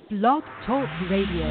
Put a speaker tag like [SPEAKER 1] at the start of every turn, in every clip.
[SPEAKER 1] Blog Talk Radio.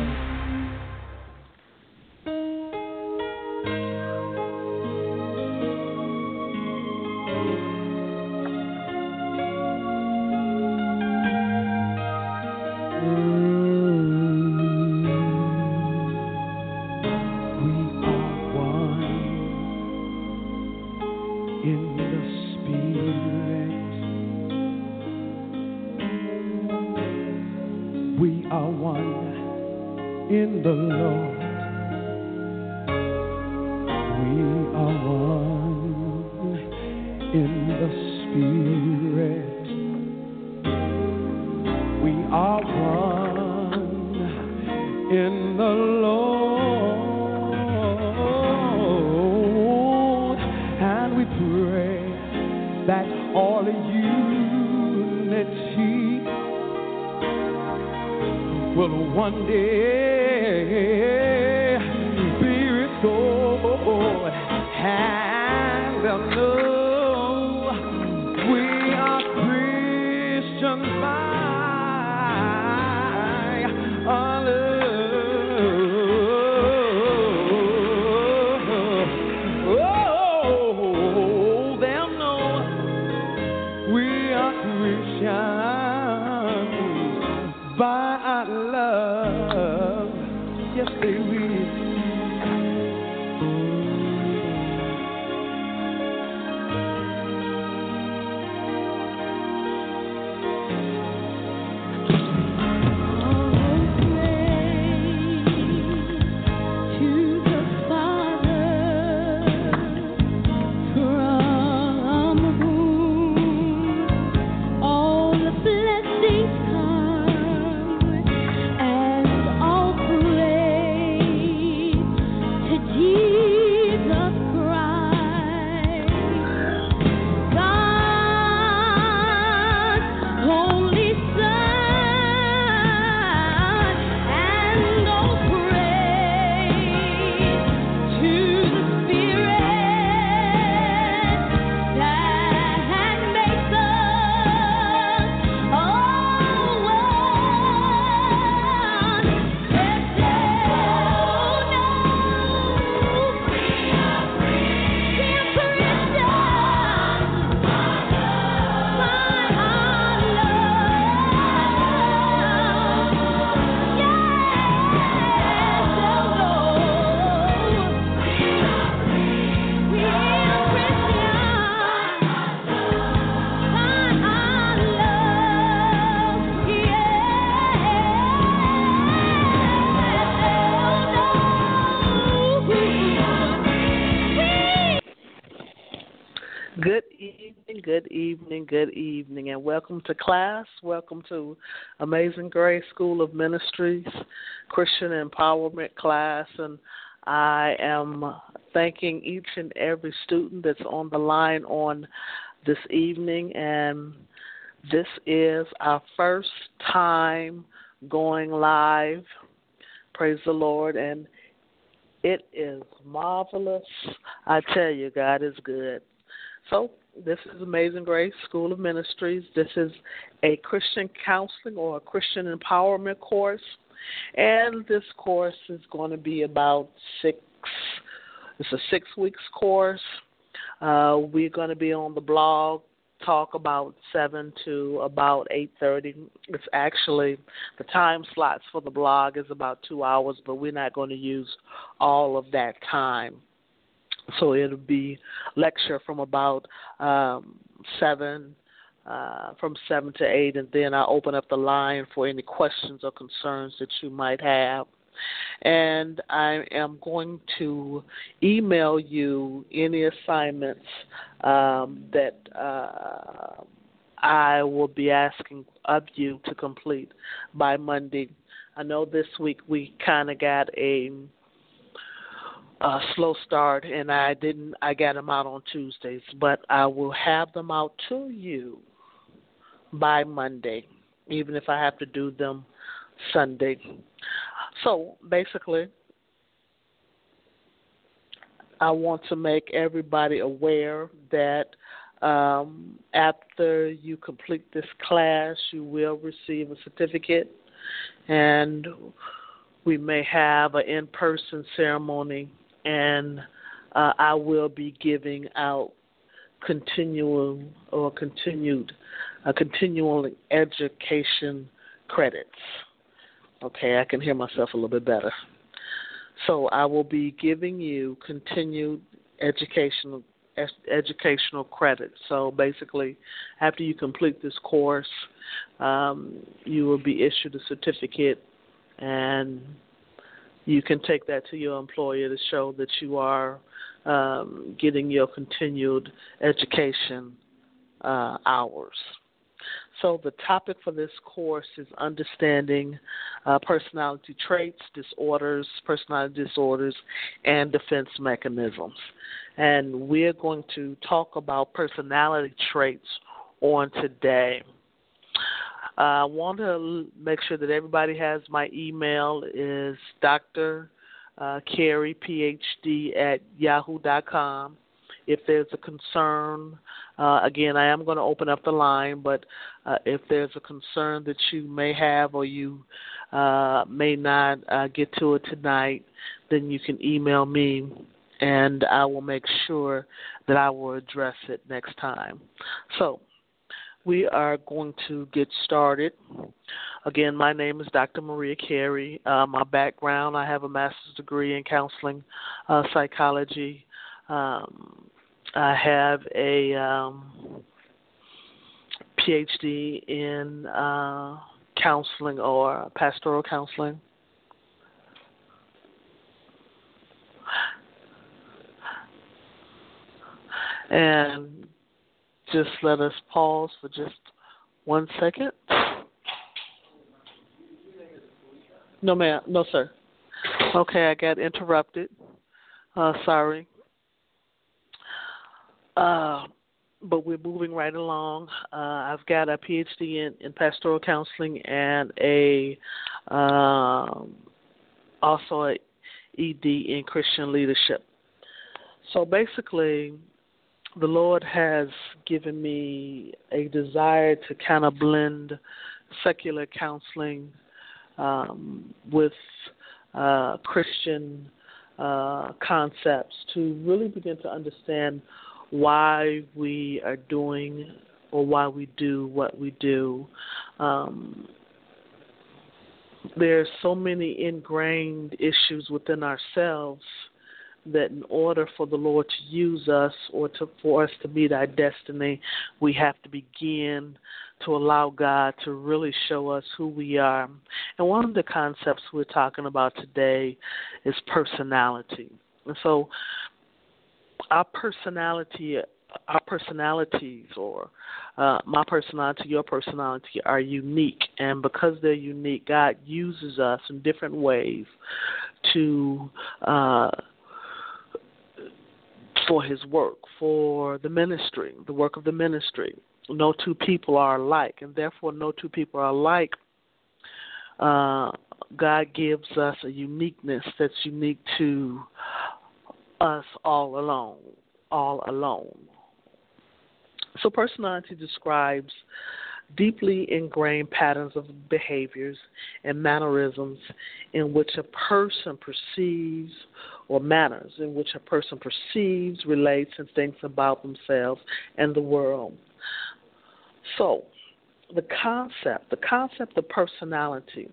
[SPEAKER 2] Good evening, and welcome to class. Welcome to Amazing Grace School of Ministries, Christian Empowerment class, and I am thanking each and every student that's on the line on this evening, and this is our first time going live. Praise the Lord, and it is marvelous. I tell you, God is good. So, this is Amazing Grace School of Ministries. This is a Christian counseling or a Christian empowerment course. And this course is going to be about it's a 6 weeks course. We're going to be on the blog, talk about 7 to about 8:30. It's actually, the time slots for the blog is about 2 hours, but we're not going to use all of that time. So it'll be lecture from about 7 to 8, and then I'll open up the line for any questions or concerns that you might have. And I am going to email you any assignments that I will be asking of you to complete by Monday. I know this week we kind of got a slow start, and I got them out on Tuesdays, but I will have them out to you by Monday, even if I have to do them Sunday. So basically, I want to make everybody aware that After you complete this class, you will receive a certificate, and we may have an in-person ceremony, and I will be giving out continual or continued education credits. Okay, I can hear myself a little bit better. So I will be giving you continued educational credits. So basically, after you complete this course, you will be issued a certificate, and you can take that to your employer to show that you are getting your continued education hours. So the topic for this course is understanding personality traits, personality disorders, and defense mechanisms. And we're going to talk about personality traits on today. I want to make sure that everybody has my email is Dr. Carey, PhD, at yahoo.com. If there's a concern, again, I am going to open up the line, but if there's a concern that you may have or you may not get to it tonight, then you can email me, and I will make sure that I will address it next time. So we are going to get started. Again, my name is Dr. Maria Carey. My background, I have a master's degree in counseling psychology. I have a PhD in counseling or pastoral counseling. And just let us pause for just 1 second. No, ma'am. No, sir. Okay, I got interrupted. Sorry. But we're moving right along. I've got a PhD in pastoral counseling and also a ED in Christian leadership. So basically, the Lord has given me a desire to kind of blend secular counseling with Christian concepts to really begin to understand why we are doing or why we do what we do. There's so many ingrained issues within ourselves that in order for the Lord to use us or for us to meet our destiny, we have to begin to allow God to really show us who we are. And one of the concepts we're talking about today is personality. And so our personalities, or my personality, your personality, are unique. And because they're unique, God uses us in different ways to for His work, for the ministry, the work of the ministry. No two people are alike, and therefore no two people are alike. God gives us a uniqueness that's unique to us all alone. So personality describes deeply ingrained patterns of behaviors and mannerisms in which a person perceives, or manners in which a person perceives, relates, and thinks about themselves and the world. So the concept of personality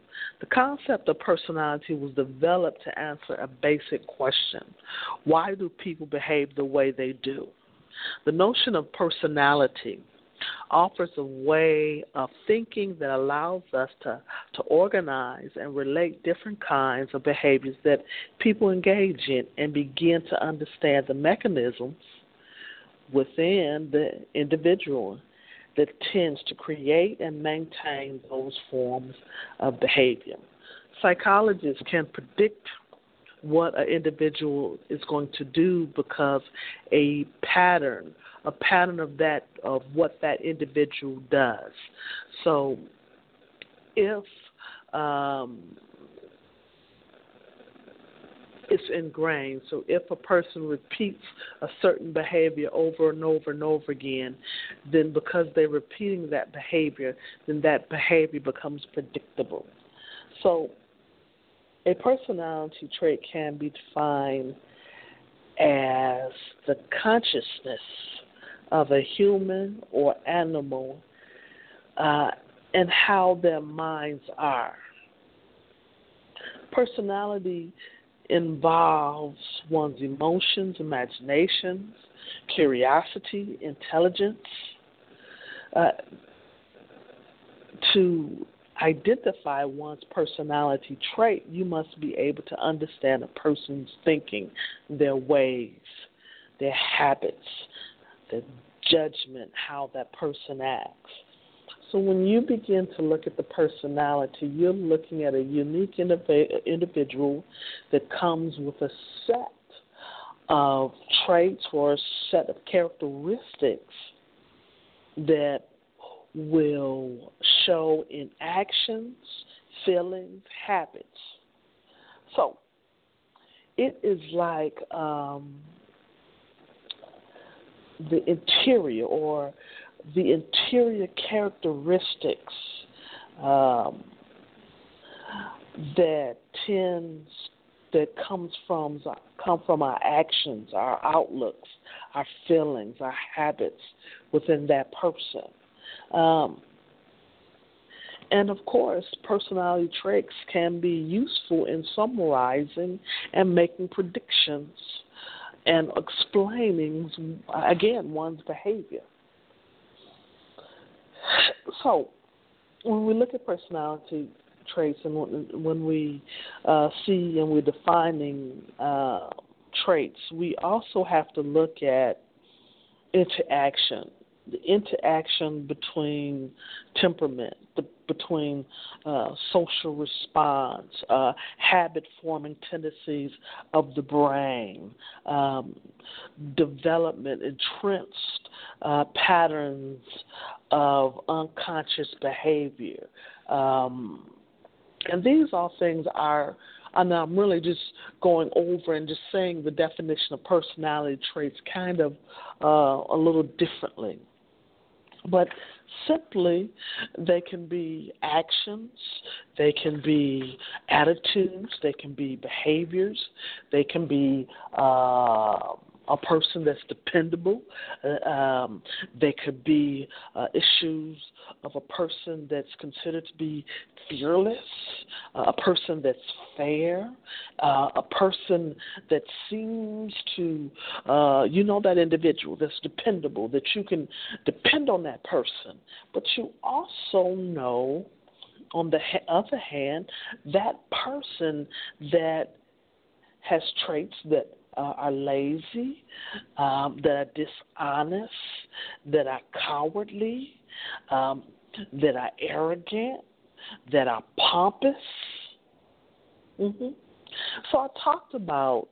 [SPEAKER 2] was developed to answer a basic question: why do people behave the way they do? The notion of personality offers a way of thinking that allows us to organize and relate different kinds of behaviors that people engage in and begin to understand the mechanisms within the individual that tends to create and maintain those forms of behavior. Psychologists can predict what an individual is going to do because a pattern of what that individual does. So if it's ingrained. So if a person repeats a certain behavior over and over and over again, then because they're repeating that behavior, then that behavior becomes predictable. So a personality trait can be defined as the consciousness of a human or animal and how their minds are. Personality involves one's emotions, imaginations, curiosity, intelligence. To identify one's personality trait, you must be able to understand a person's thinking, their ways, their habits, their judgment, how that person acts. So when you begin to look at the personality, you're looking at a unique individual that comes with a set of traits or a set of characteristics that will show in actions, feelings, habits. So it is like the interior characteristics that come from our actions, our outlooks, our feelings, our habits within that person. And of course, personality traits can be useful in summarizing and making predictions and explaining, again, one's behavior. So, when we look at personality traits and when we see and we're defining traits, we also have to look at interaction, the interaction between temperament, between social response, habit-forming tendencies of the brain, development, entrenched patterns of unconscious behavior. And these all things and I'm really just going over and just saying the definition of personality traits kind of a little differently. But simply, they can be actions, they can be attitudes, they can be behaviors, they can be a person that's dependable. They could be issues of a person that's considered to be fearless, a person that's fair, a person that seems to, that individual that's dependable, that you can depend on that person. But you also know, on the other hand, that person that has traits that are lazy, that are dishonest, that are cowardly, that are arrogant, that are pompous. So I talked about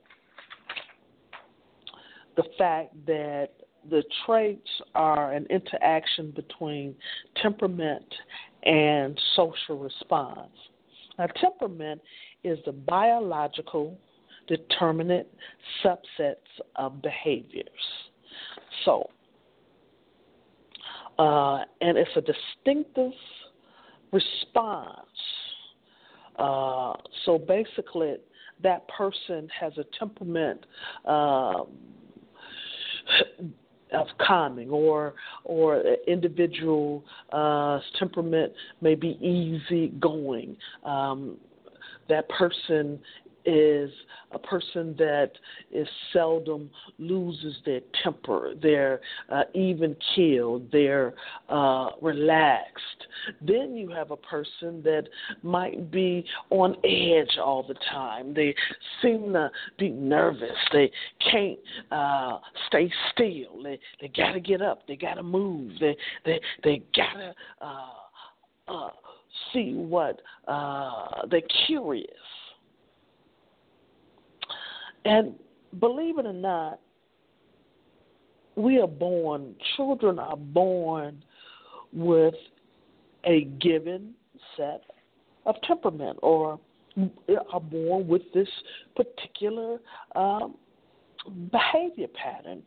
[SPEAKER 2] the fact that the traits are an interaction between temperament and social response. Now, temperament is the biological determinate subsets of behaviors. So, and it's a distinctive response. So basically, that person has a temperament of calming, or individual temperament may be easy going. That person is a person that is seldom loses their temper. They're even-keeled. They're relaxed. Then you have a person that might be on edge all the time. They seem to be nervous. They can't stay still. They got to get up. They got to move. They got to see what they're curious. And believe it or not, children are born with a given set of temperament or are born with this particular behavior pattern.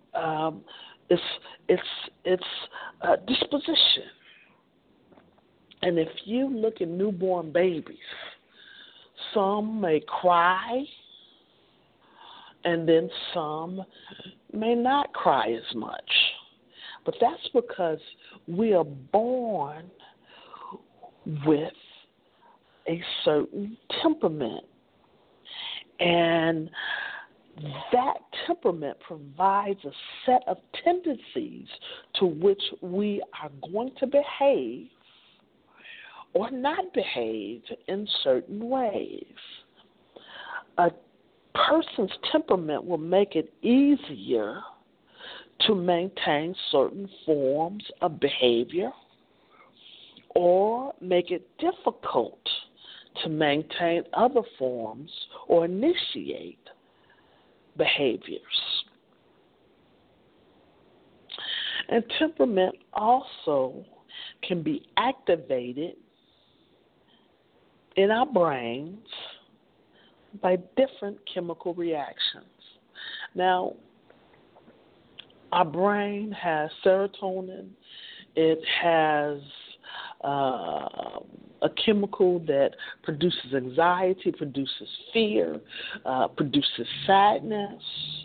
[SPEAKER 2] It's a disposition. And if you look at newborn babies, some may cry, and then some may not cry as much. But that's because we are born with a certain temperament. And that temperament provides a set of tendencies to which we are going to behave or not behave in certain ways. A person's temperament will make it easier to maintain certain forms of behavior or make it difficult to maintain other forms or initiate behaviors. And temperament also can be activated in our brains by different chemical reactions. Now, our brain has serotonin. It has a chemical that produces anxiety, produces fear, produces sadness.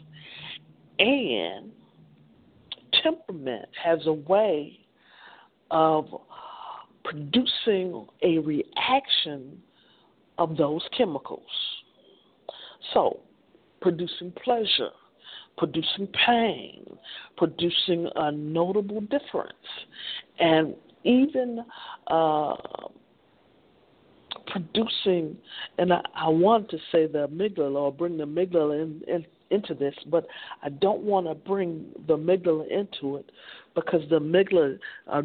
[SPEAKER 2] And temperament has a way of producing a reaction of those chemicals. So, producing pleasure, producing pain, producing a notable difference, and even producing, and I want to say the amygdala or bring the amygdala into this, but I don't want to bring the amygdala into it because the amygdala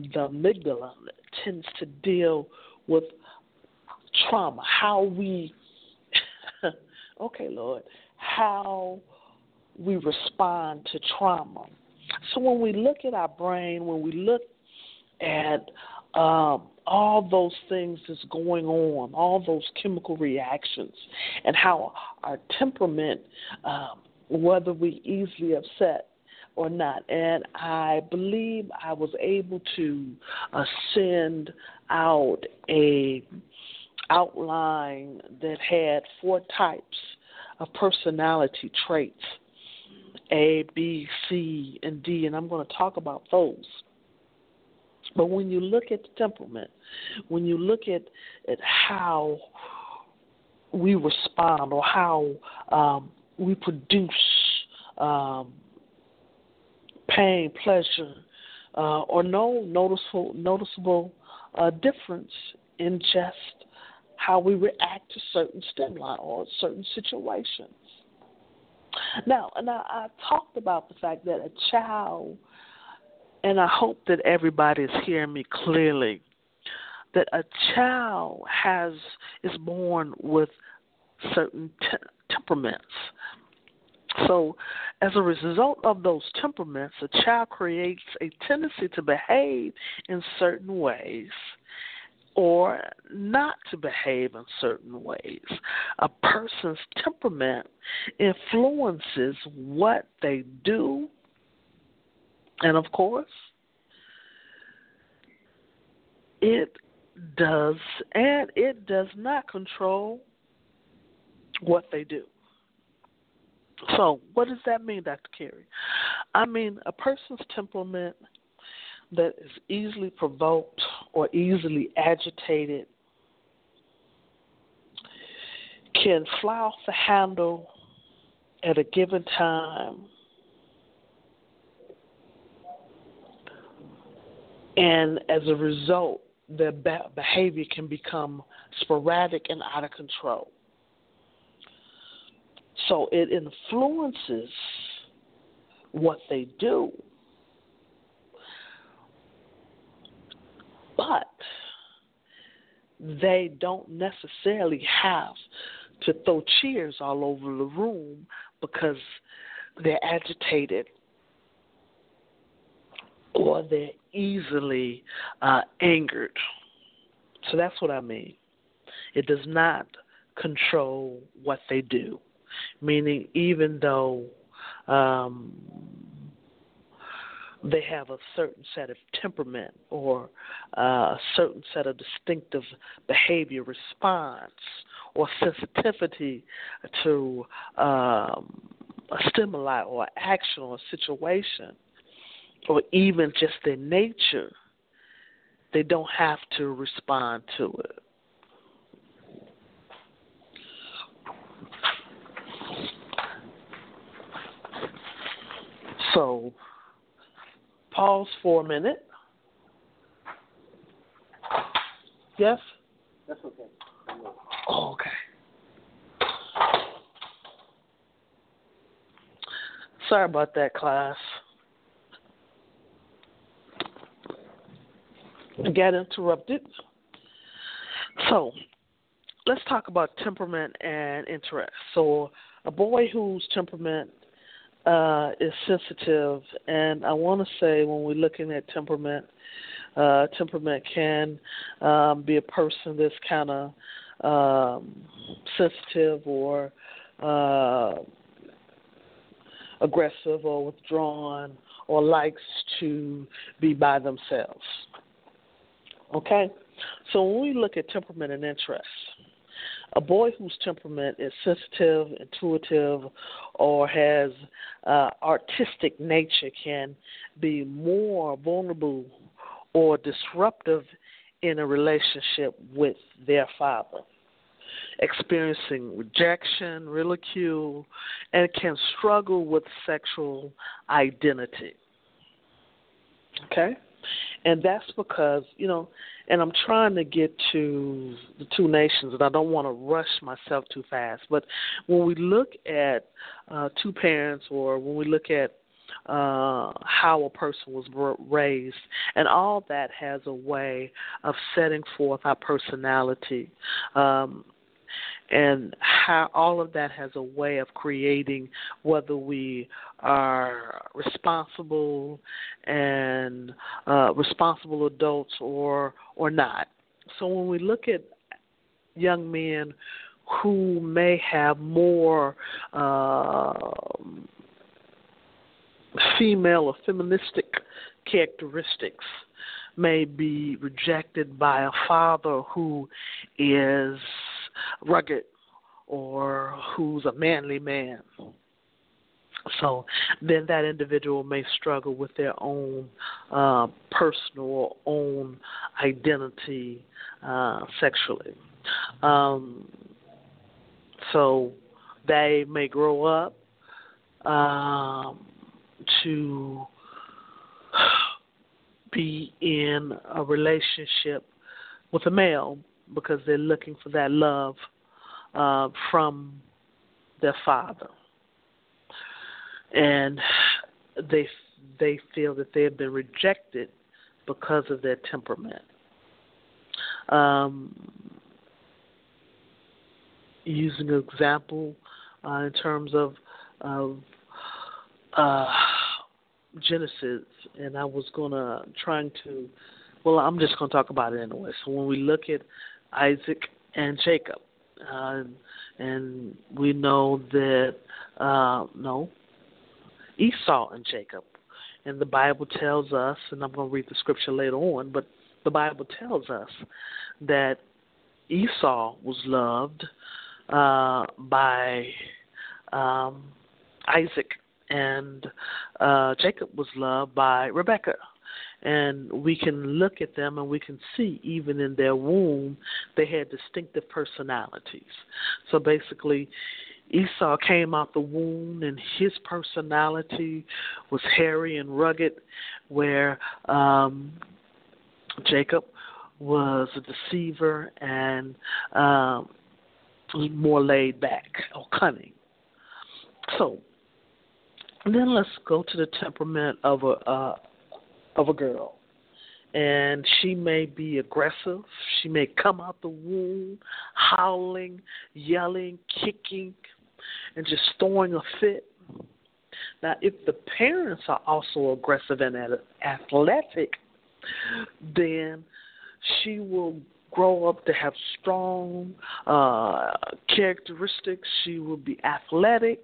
[SPEAKER 2] tends to deal with trauma, how we, okay, Lord, how we respond to trauma. So when we look at our brain, when we look at all those things that's going on, all those chemical reactions, and how our temperament, whether we easily upset or not. And I believe I was able to send out a outline that had 4 types of personality traits, A, B, C, and D, and I'm going to talk about those. But when you look at the temperament, when you look at how we respond or how we produce pain, pleasure, or no noticeable difference in just how we react to certain stimuli or certain situations. Now, I talked about the fact that a child, and I hope that everybody is hearing me clearly, that a child is born with certain temperaments. So as a result of those temperaments, a child creates a tendency to behave in certain ways or not to behave in certain ways. A person's temperament influences what they do, and of course, it does not control what they do. So what does that mean, Dr. Carey? I mean, a person's temperament that is easily provoked or easily agitated can fly off the handle at a given time, and as a result, their behavior can become sporadic and out of control. So it influences what they do. But they don't necessarily have to throw cheers all over the room because they're agitated or they're easily angered. So that's what I mean. It does not control what they do, meaning even though they have a certain set of temperament or a certain set of distinctive behavior response or sensitivity to a stimuli or action or situation, or even just their nature, they don't have to respond to it. So, pause for a minute. Yes?
[SPEAKER 3] That's okay.
[SPEAKER 2] Oh, okay. Sorry about that, class. I got interrupted. So, let's talk about temperament and interest. So, a boy whose temperament is sensitive, and I want to say when we're looking at temperament, temperament can be a person that's kind of sensitive or aggressive or withdrawn or likes to be by themselves. Okay? So when we look at temperament and interest, a boy whose temperament is sensitive, intuitive, or has artistic nature can be more vulnerable or disruptive in a relationship with their father, experiencing rejection, ridicule, and can struggle with sexual identity. Okay? And that's because, and I'm trying to get to the two nations, and I don't want to rush myself too fast. But when we look at two parents, or when we look at how a person was raised, and all that has a way of setting forth our personality, and how all of that has a way of creating whether we are responsible and responsible adults or not. So when we look at young men who may have more female or feministic characteristics, may be rejected by a father who is rugged or who's a manly man. So then that individual may struggle with their own personal or own identity sexually. So they may grow up to be in a relationship with a male because they're looking for that love from their father. And they feel that they have been rejected because of their temperament. Using an example in terms of Genesis, and I was I'm just going to talk about it anyway. So when we look at Isaac and Jacob, and we know that, Esau and Jacob, and the Bible tells us, and I'm going to read the scripture later on, but the Bible tells us that Esau was loved by Isaac, and Jacob was loved by Rebekah. And we can look at them and we can see even in their womb they had distinctive personalities. So basically Esau came out the womb and his personality was hairy and rugged, where Jacob was a deceiver and more laid back or cunning. So then let's go to the temperament of a girl. And she may be aggressive. She may come out the womb howling, yelling, kicking, and just throwing a fit. Now, if the parents are also aggressive and athletic, then she will grow up to have strong characteristics. She will be athletic.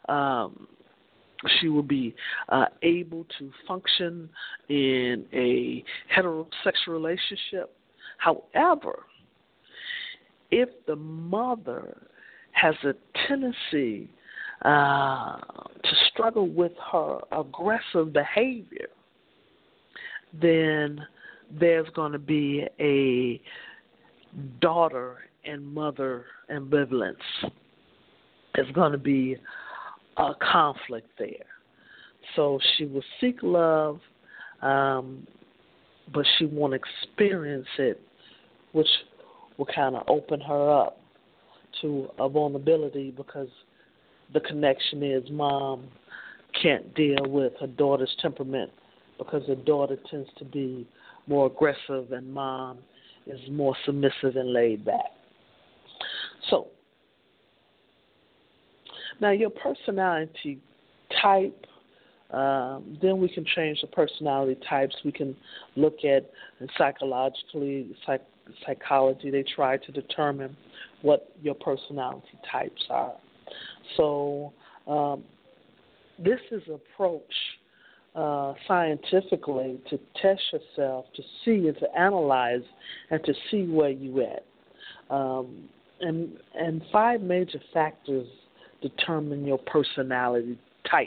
[SPEAKER 2] She will be able to function in a heterosexual relationship. However, if the mother has a tendency to struggle with her aggressive behavior, then there's going to be a daughter and mother ambivalence. There's going to be a conflict there. So she will seek love, but she won't experience it, which will kind of open her up to a vulnerability, because the connection is mom can't deal with her daughter's temperament, because her daughter tends to be more aggressive and mom is more submissive and laid back. So, now your personality type, then we can change the personality types. We can look at, psychology, they try to determine what your personality types are. So this is an approach scientifically to test yourself, to see and to analyze and to see where you at. And 5 major factors determine your personality type.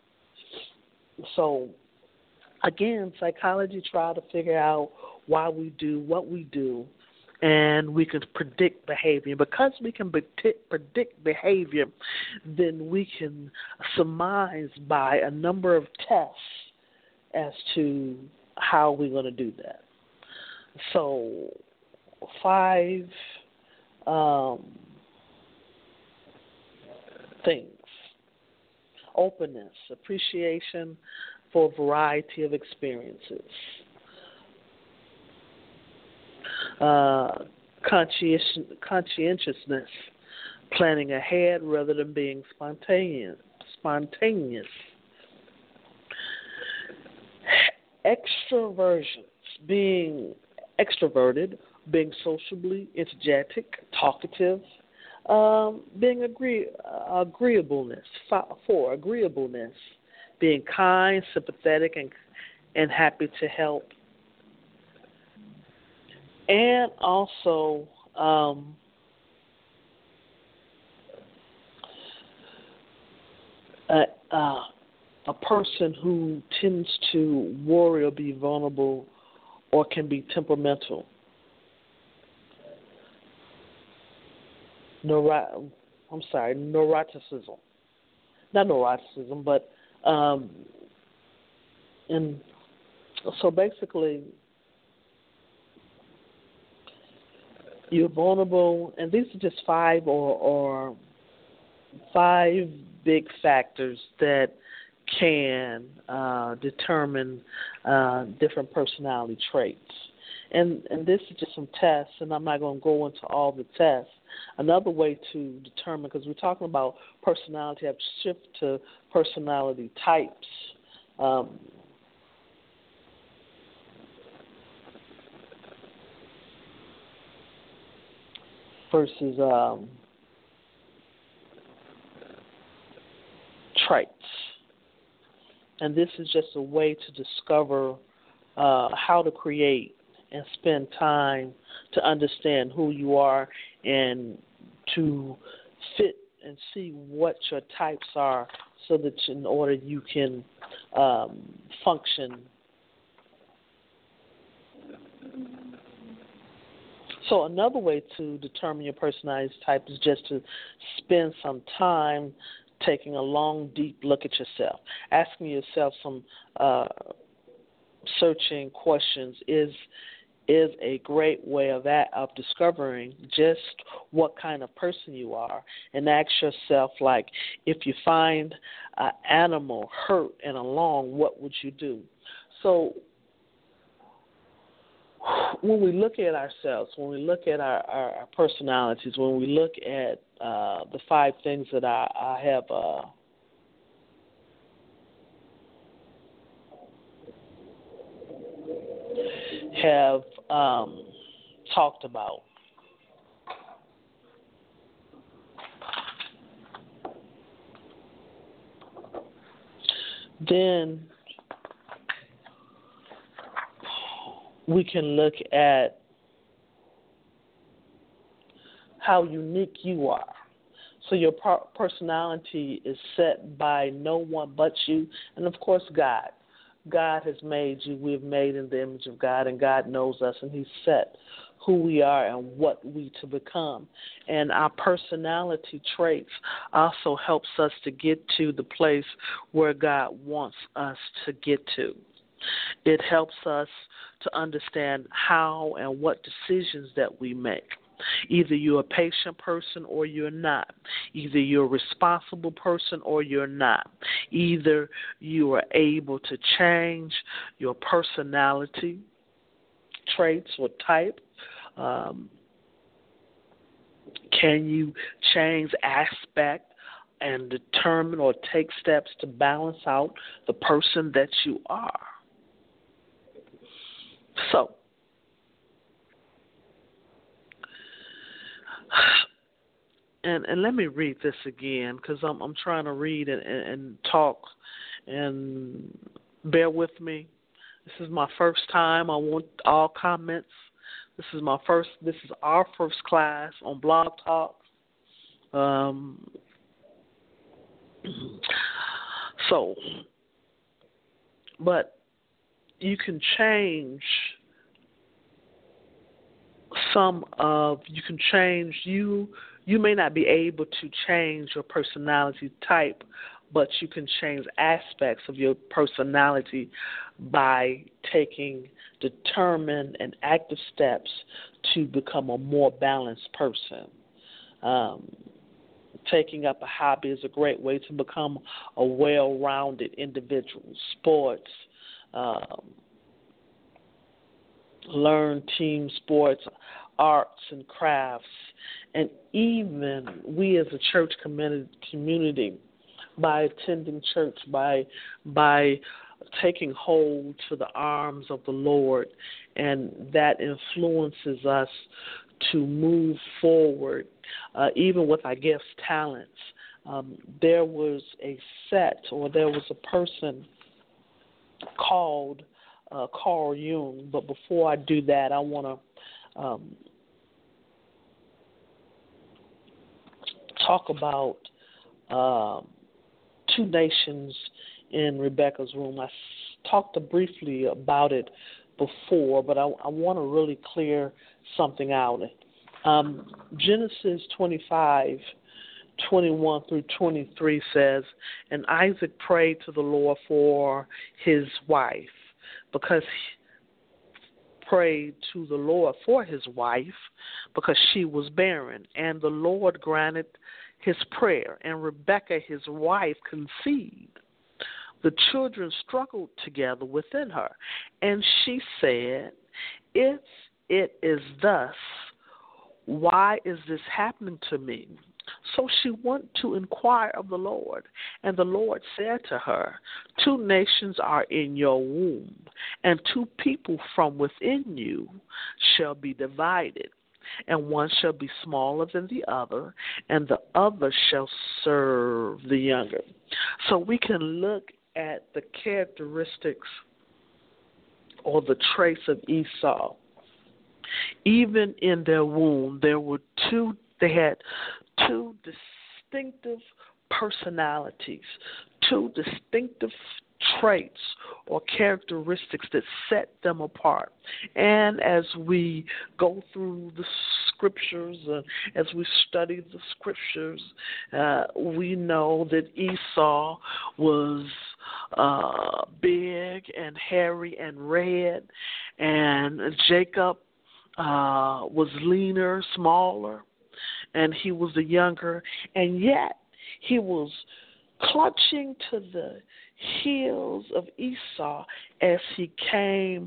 [SPEAKER 2] So, again, psychology try to figure out why we do what we do, and we can predict behavior. Because we can predict behavior, then we can surmise by a number of tests as to how we're going to do that. So, 5 things. Openness, appreciation for a variety of experiences. Conscientiousness, planning ahead rather than being spontaneous. Extroversions, being extroverted, being sociably energetic, talkative, being agreeableness. 4, agreeableness, being kind, sympathetic, and happy to help. And also a person who tends to worry or be vulnerable or can be temperamental. Neuroticism. Not neuroticism, but and so basically you're vulnerable, and these are just 5 or 5 big factors that can determine different personality traits. And this is just some tests, and I'm not going to go into all the tests. Another way to determine, because we're talking about personality, I've shifted to personality types. Versus traits. And this is just a way to discover how to create and spend time to understand who you are and to fit and see what your types are, so that in order you can function. So another way to determine your personality type is just to spend some time taking a long, deep look at yourself, asking yourself some searching questions is a great way of discovering just what kind of person you are. And ask yourself, like, if you find an animal hurt and alone, what would you do? So when we look at ourselves, when we look at our personalities, when we look at the 5 things that I have talked about. Then we can look at how unique you are. So your personality is set by no one but you, and of course God. God has made you. We're made in the image of God, and God knows us, and He's set who we are and what we to become. And our personality traits also helps us to get to the place where God wants us to get to. It helps us to understand how and what decisions that we make. Either you're a patient person or you're not. Either you're a responsible person or you're not. Either you are able to change your personality traits or type. Can you change aspect and determine or take steps to balance out the person that you are? So, and let me read this again because I'm trying to read and talk, and bear with me. This is my first time. I want all comments. This is our first class on Blog Talk. But you can change you may not be able to change your personality type, but you can change aspects of your personality by taking determined and active steps to become a more balanced person. Taking up a hobby is a great way to become a well-rounded individual. Sports, learn team sports, arts and crafts, and even we as a church community, by attending church, by taking hold to the arms of the Lord, and that influences us to move forward, even with our gifts, talents. There was a person called Carl Jung, but before I do that, I want to talk about two nations in Rebecca's room. I talked briefly about it before, but I want to really clear something out. Genesis 25:21 through 23 says, and Isaac prayed to the Lord for his wife, because prayed to the Lord for his wife because she was barren, and the Lord granted his prayer, and Rebekah, his wife, conceived. The children struggled together within her, and she said, if it is thus, why is this happening to me? So she went to inquire of the Lord, and the Lord said to her, 2 nations are in your womb, and 2 people from within you shall be divided, and one shall be smaller than the other, and the other shall serve the younger. So we can look at the characteristics or the traits of Esau. Even in their womb, they had 2 distinctive personalities, 2 distinctive traits or characteristics that set them apart. And as we go through the scriptures, as we study the scriptures, we know that Esau was big and hairy and red, and Jacob was leaner, smaller, and he was the younger, and yet he was clutching to the heels of Esau as they came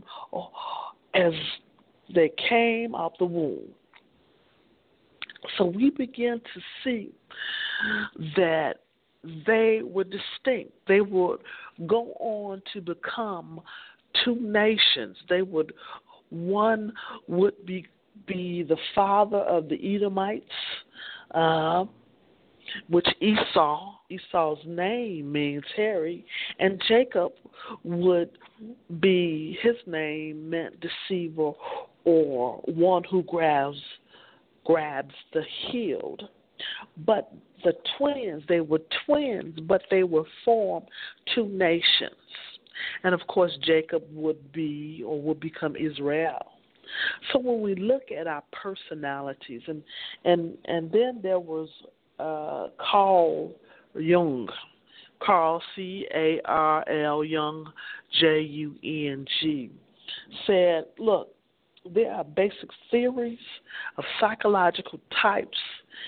[SPEAKER 2] out the womb. So we begin to see that they were distinct. They would go on to become 2 nations. One would be the father of the Edomites, which Esau's name means hairy, and Jacob would be, his name meant deceiver or one who grabs the healed. But the twins, they were twins, but they were formed two nations. And of course, Jacob would be or would become Israel. So when we look at our personalities, and then there was Carl Jung, Carl Carl Jung, Jung, said, look, there are basic theories of psychological types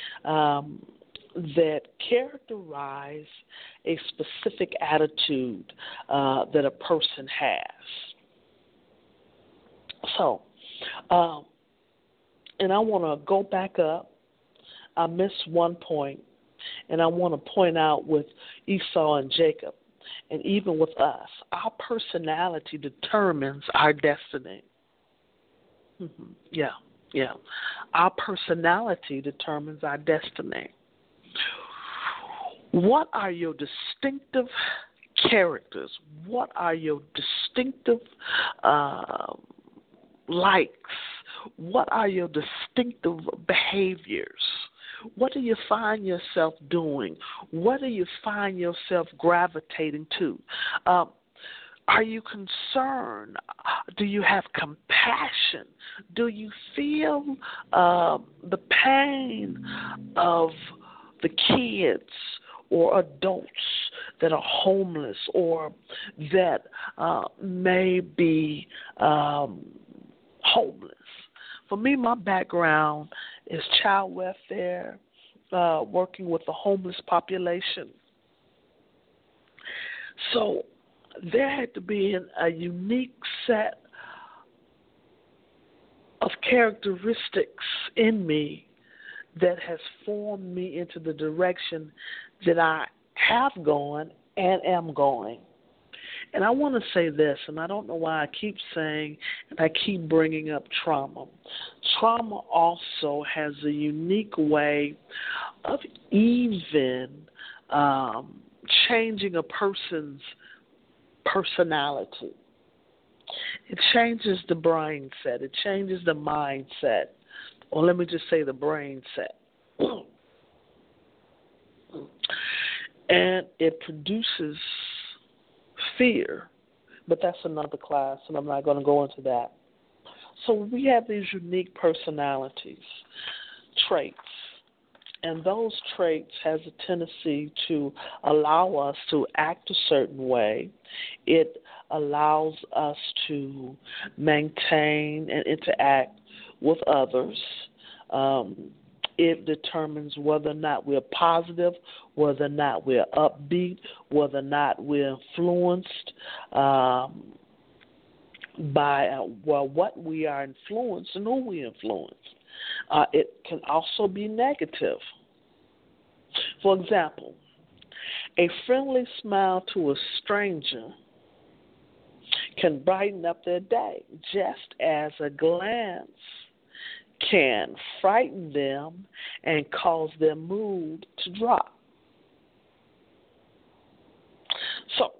[SPEAKER 2] that characterize a specific attitude that a person has. So, and I want to go back up. I missed one point, and I want to point out with Esau and Jacob, and even with us, our personality determines our destiny. Mm-hmm. Yeah. Our personality determines our destiny. What are your distinctive characters? What are your distinctive likes? What are your distinctive behaviors? What do you find yourself doing? What do you find yourself gravitating to? Are you concerned? Do you have compassion? Do you feel the pain of the kids or adults that are homeless or that may be homeless? For me, my background is child welfare, working with the homeless population. So there had to be a unique set of characteristics in me that has formed me into the direction that I have gone and am going. And I want to say this, and I don't know why I keep saying and I keep bringing up trauma. Trauma also has a unique way of even changing a person's personality. It changes the brain set. It changes the mindset. Or let me just say the brain set. And it produces fear. But that's another class, and I'm not going to go into that. So we have these unique personalities, traits. And those traits has a tendency to allow us to act a certain way. It allows us to maintain and interact with others. It determines whether or not we're positive, whether or not we're upbeat, whether or not we're influenced by what we are influenced and who we influence. It can also be negative. For example, a friendly smile to a stranger can brighten up their day, just as a glance can frighten them and cause their mood to drop. So,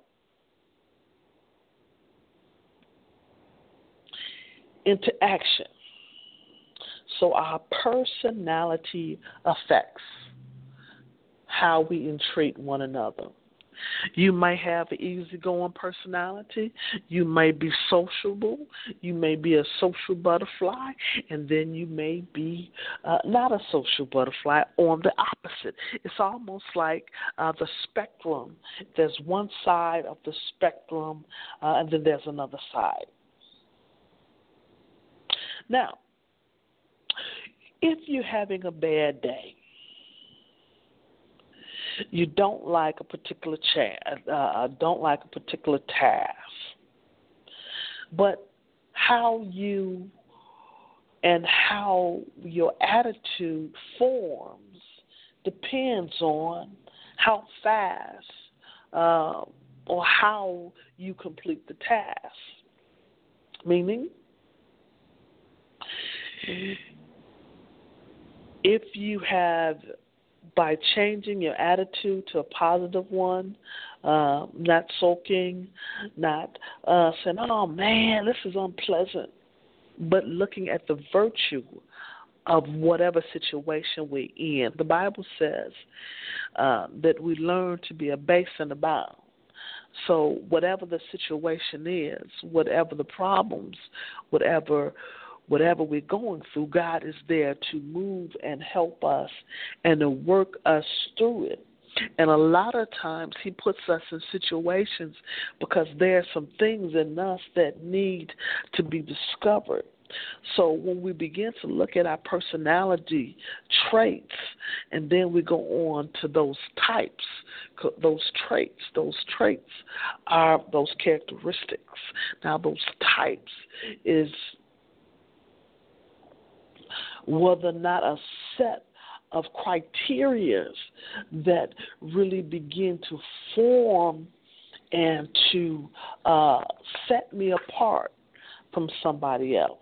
[SPEAKER 2] into action. So our personality affects how we entreat one another. You may have an easygoing personality. You may be sociable. You may be a social butterfly. And then you may be not a social butterfly, on the opposite. It's almost like the spectrum. There's one side of the spectrum, and then there's another side. Now, if you're having a bad day, you don't like a particular task, but how you and how your attitude forms depends on how fast or how you complete the task. Meaning, If you have, by changing your attitude to a positive one, not sulking, not saying, oh man, this is unpleasant, but looking at the virtue of whatever situation we're in. The Bible says that we learn to be a base and abound. So whatever the situation is, whatever the problems, whatever we're going through, God is there to move and help us and to work us through it. And a lot of times he puts us in situations because there are some things in us that need to be discovered. So when we begin to look at our personality traits, and then we go on to those types, those traits are those characteristics. Now those types is whether or not a set of criteria that really begin to form and to set me apart from somebody else.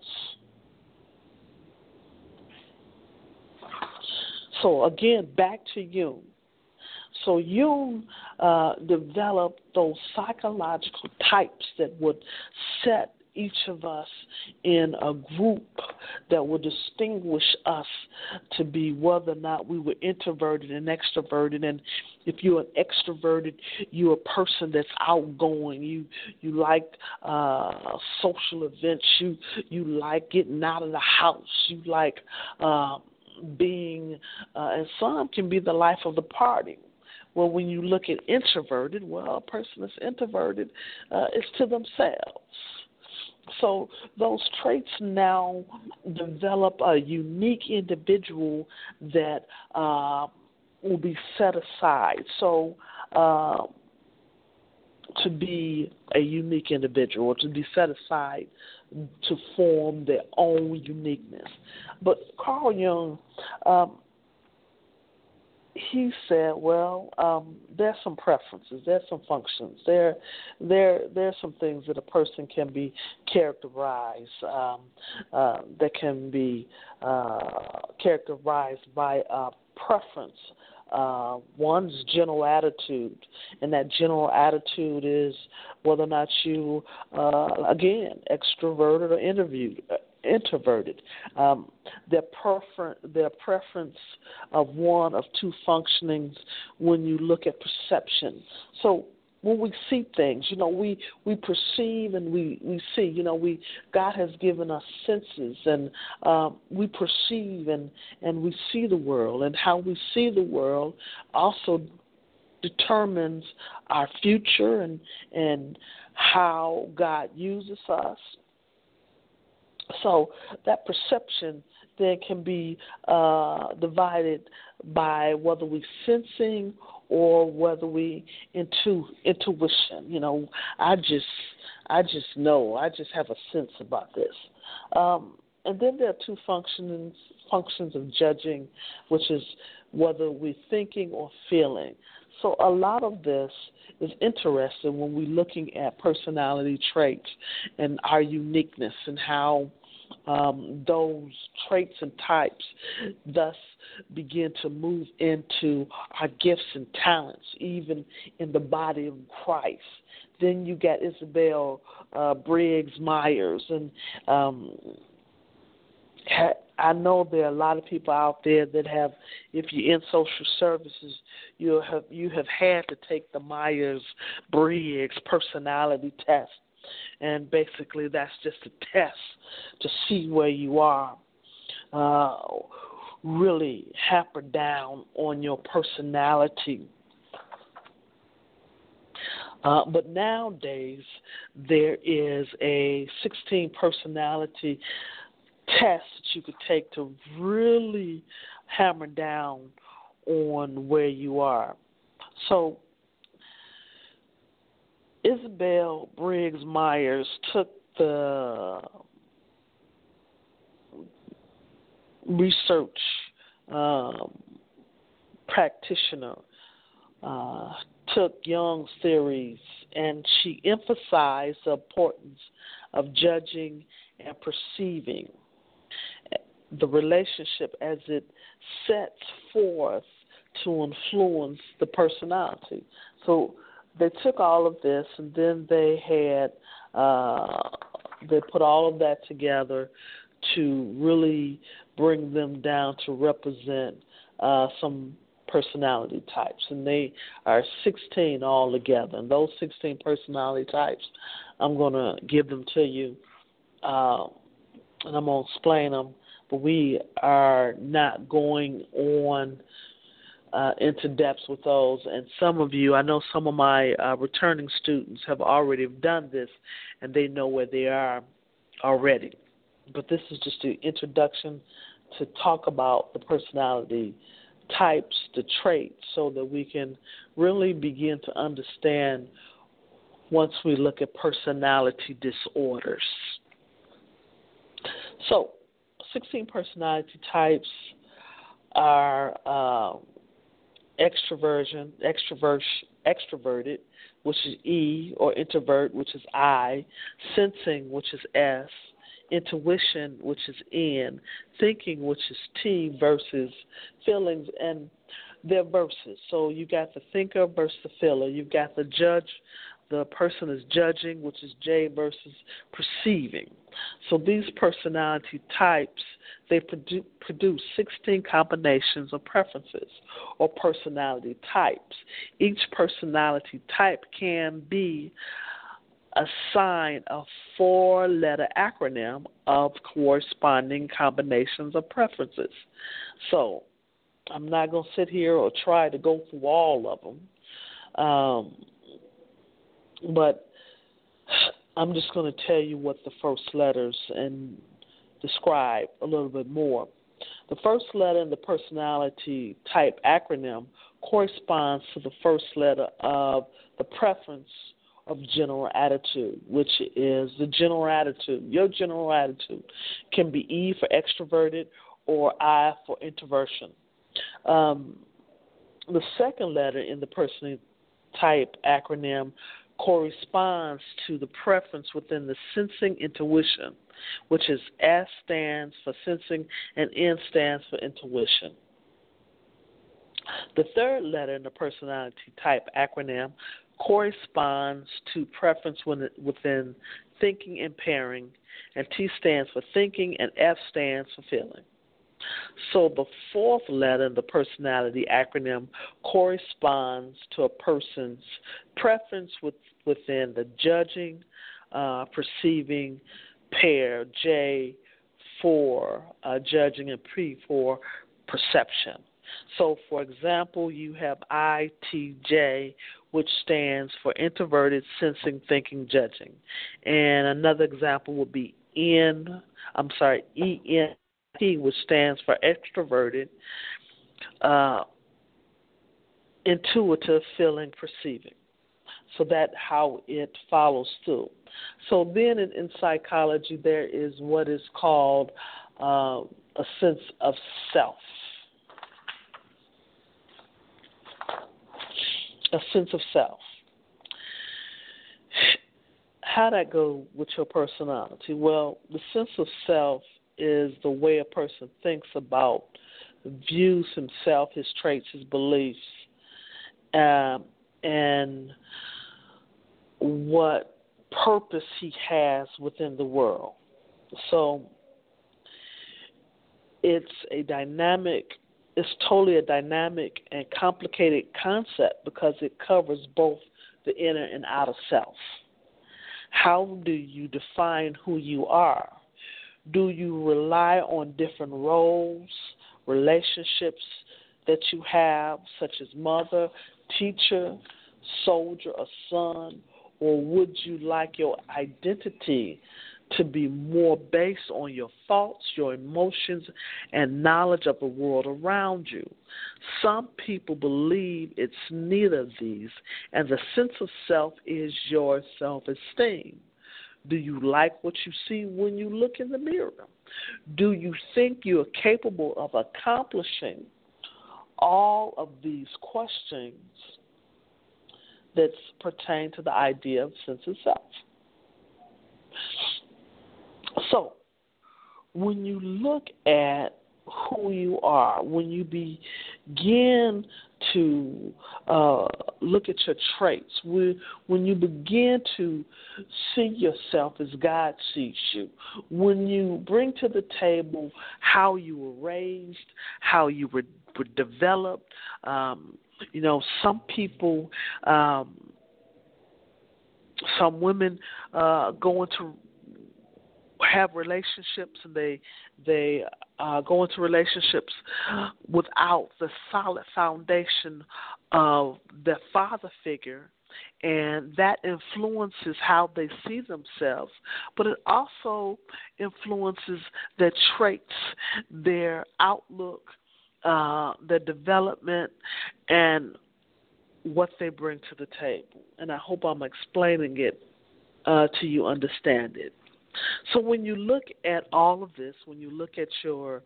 [SPEAKER 2] So again, back to Jung. So Jung developed those psychological types that would set each of us in a group that would distinguish us to be whether or not we were introverted and extroverted. And if you're an extroverted, you're a person that's outgoing. You like social events. You like getting out of the house. You like being, and some can be the life of the party. Well, when you look at introverted, well, a person that's introverted is to themselves. So those traits now develop a unique individual that will be set aside. So to be a unique individual, to be set aside to form their own uniqueness. But Carl Jung, he said, well, there's some preferences, there's some functions, there's some things that a person can be characterized, that can be characterized by a preference. One's general attitude, and that general attitude is whether or not you, again, extroverted or introverted. Their preference of one of two functionings when you look at perception. So when we see things, we perceive and we see. God has given us senses, and we perceive and we see the world, and how we see the world also determines our future and how God uses us. So that perception then can be divided by whether we sensing or whether we intuition. I just know. I just have a sense about this. And then there are two functions of judging, which is whether we're thinking or feeling. So a lot of this is interesting when we're looking at personality traits and our uniqueness and how those traits and types thus begin to move into our gifts and talents, even in the body of Christ. Then you got Isabel Briggs Myers, and I know there are a lot of people out there that have, if you're in social services, you have had to take the Myers-Briggs personality test. And basically that's just a test to see where you are, really hamper down on your personality. But nowadays there is a 16 personality test that you could take to really hammer down on where you are. So Isabel Briggs Myers took the research practitioner, took Jung's theories, and she emphasized the importance of judging and perceiving. the relationship as it sets forth to influence the personality. So they took all of this, and then they put all of that together to really bring them down to represent some personality types. And they are 16 altogether. And those 16 personality types, I'm going to give them to you, and I'm going to explain them. But we are not going on into depth with those. And some of you, I know some of my returning students have already done this, and they know where they are already. But this is just the introduction to talk about the personality types, the traits, so that we can really begin to understand once we look at personality disorders. So, 16 personality types are extroverted, which is E, or introvert, which is I, sensing, which is S, intuition, which is N, thinking, which is T, versus feelings, and they're versus. So you got the thinker versus the feeler. You've got the judge, the person is judging, which is J, versus perceiving. So these personality types, they produce 16 combinations of preferences or personality types. Each personality type can be assigned a 4-letter acronym of corresponding combinations of preferences. So I'm not going to sit here or try to go through all of them, but I'm just going to tell you what the first letters and describe a little bit more. The first letter in the personality type acronym corresponds to the first letter of the preference of general attitude, which is the general attitude. Your general attitude can be E for extroverted or I for introversion. The second letter in the personality type acronym corresponds to the preference within the sensing intuition, which is S stands for sensing and N stands for intuition. The third letter in the personality type acronym corresponds to preference within thinking and pairing, and T stands for thinking and F stands for feeling. So the fourth letter in the personality acronym corresponds to a person's preference within the judging, perceiving pair, J for judging and P for perception. So, for example, you have ITJ, which stands for introverted, sensing, thinking, judging. And another example would be ENP, which stands for extroverted, intuitive, feeling, perceiving. So that's how it follows through. So then in psychology, there is what is called a sense of self. A sense of self. How'd that go with your personality? Well, the sense of self is the way a person thinks about, views himself, his traits, his beliefs, and what purpose he has within the world. So it's totally a dynamic and complicated concept because it covers both the inner and outer self. How do you define who you are? Do you rely on different roles, relationships that you have, such as mother, teacher, soldier, or son, or would you like your identity to be more based on your thoughts, your emotions, and knowledge of the world around you? Some people believe it's neither of these, and the sense of self is your self-esteem. Do you like what you see when you look in the mirror? Do you think you are capable of accomplishing all of these questions that pertain to the idea of sense of self? So, when you look at who you are, when you begin to look at your traits, when you begin to see yourself as God sees you, when you bring to the table how you were raised, how you were developed, some people, some women go into have relationships, and they go into relationships without the solid foundation of their father figure, and that influences how they see themselves, but it also influences their traits, their outlook, their development, and what they bring to the table. And I hope I'm explaining it to you understand it. So when you look at all of this, when you look at your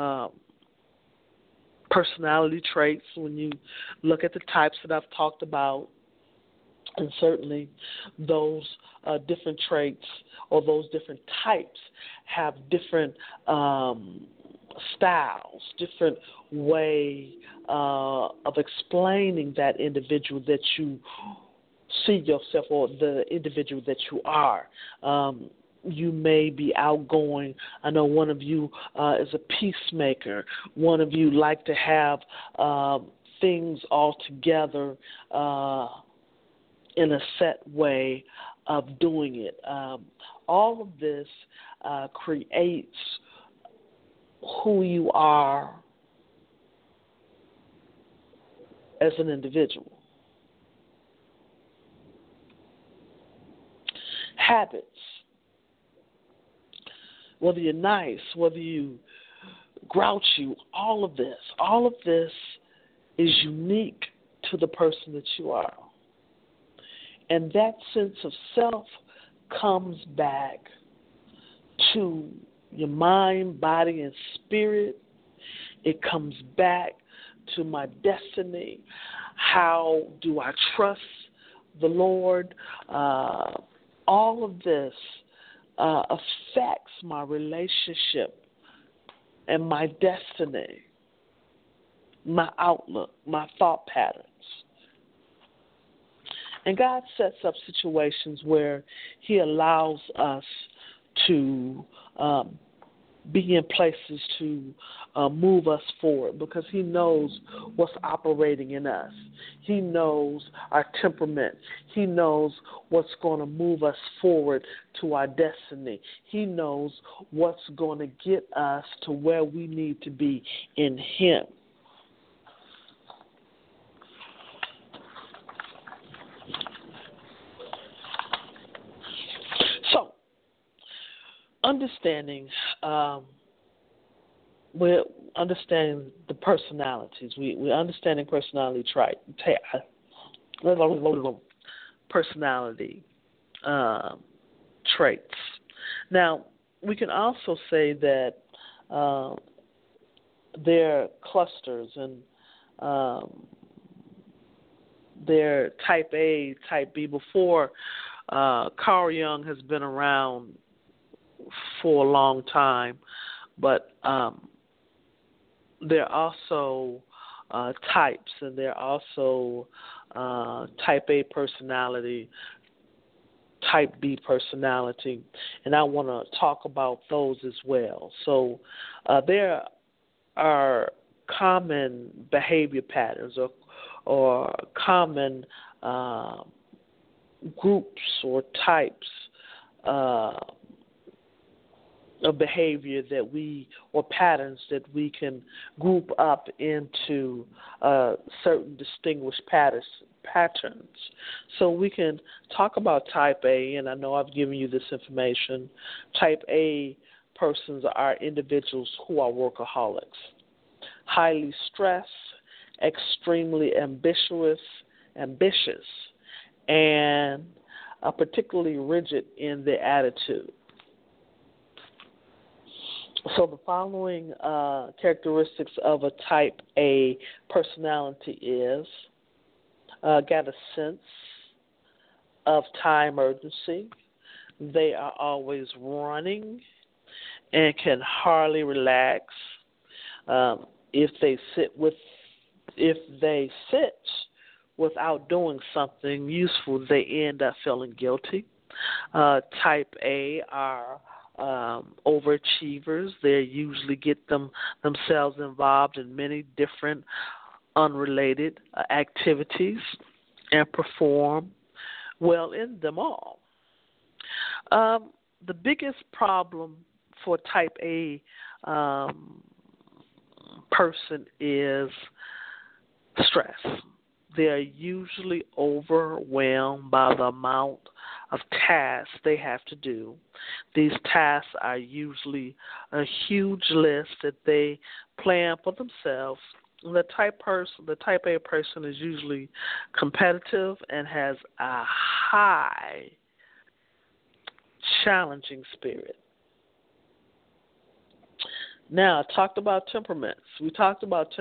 [SPEAKER 2] personality traits, when you look at the types that I've talked about, and certainly those different traits or those different types have different styles, different way of explaining that individual that you see yourself, or the individual that you are. You may be outgoing. I know one of you is a peacemaker. One of you like to have things all together in a set way of doing it. All of this creates who you are as an individual. Habits. Whether you're nice, whether you grouchy, all of this is unique to the person that you are. And that sense of self comes back to your mind, body, and spirit. It comes back to my destiny. How do I trust the Lord? All of this affects my relationship and my destiny, my outlook, my thought patterns. And God sets up situations where He allows us to be in places to move us forward, because He knows what's operating in us. He knows our temperament. He knows what's going to move us forward to our destiny. He knows what's going to get us to where we need to be in Him. So, we're understanding the personalities. We're understanding personality personality traits. Now, we can also say that there are clusters, and they're type A, type B. Before, Carl Jung has been around for a long time, but there are also types, and there are also type A personality, type B personality, and I want to talk about those as well. So there are common behavior patterns or common groups or types of behavior or patterns that we can group up into certain distinguished patterns. So we can talk about type A, and I know I've given you this information. Type A persons are individuals who are workaholics, highly stressed, extremely ambitious, and particularly rigid in their attitude. So the following characteristics of a type A personality is got a sense of time urgency. They are always running, and can hardly relax. If they sit without doing something useful, they end up feeling guilty. Type A are overachievers. They usually get themselves involved in many different unrelated activities and perform well in them all. The biggest problem for type A person is stress. They are usually overwhelmed by the amount of tasks they have to do. These tasks are usually a huge list that they plan for themselves. The type A person is usually competitive and has a high challenging spirit. Now, I talked about temperaments. We talked about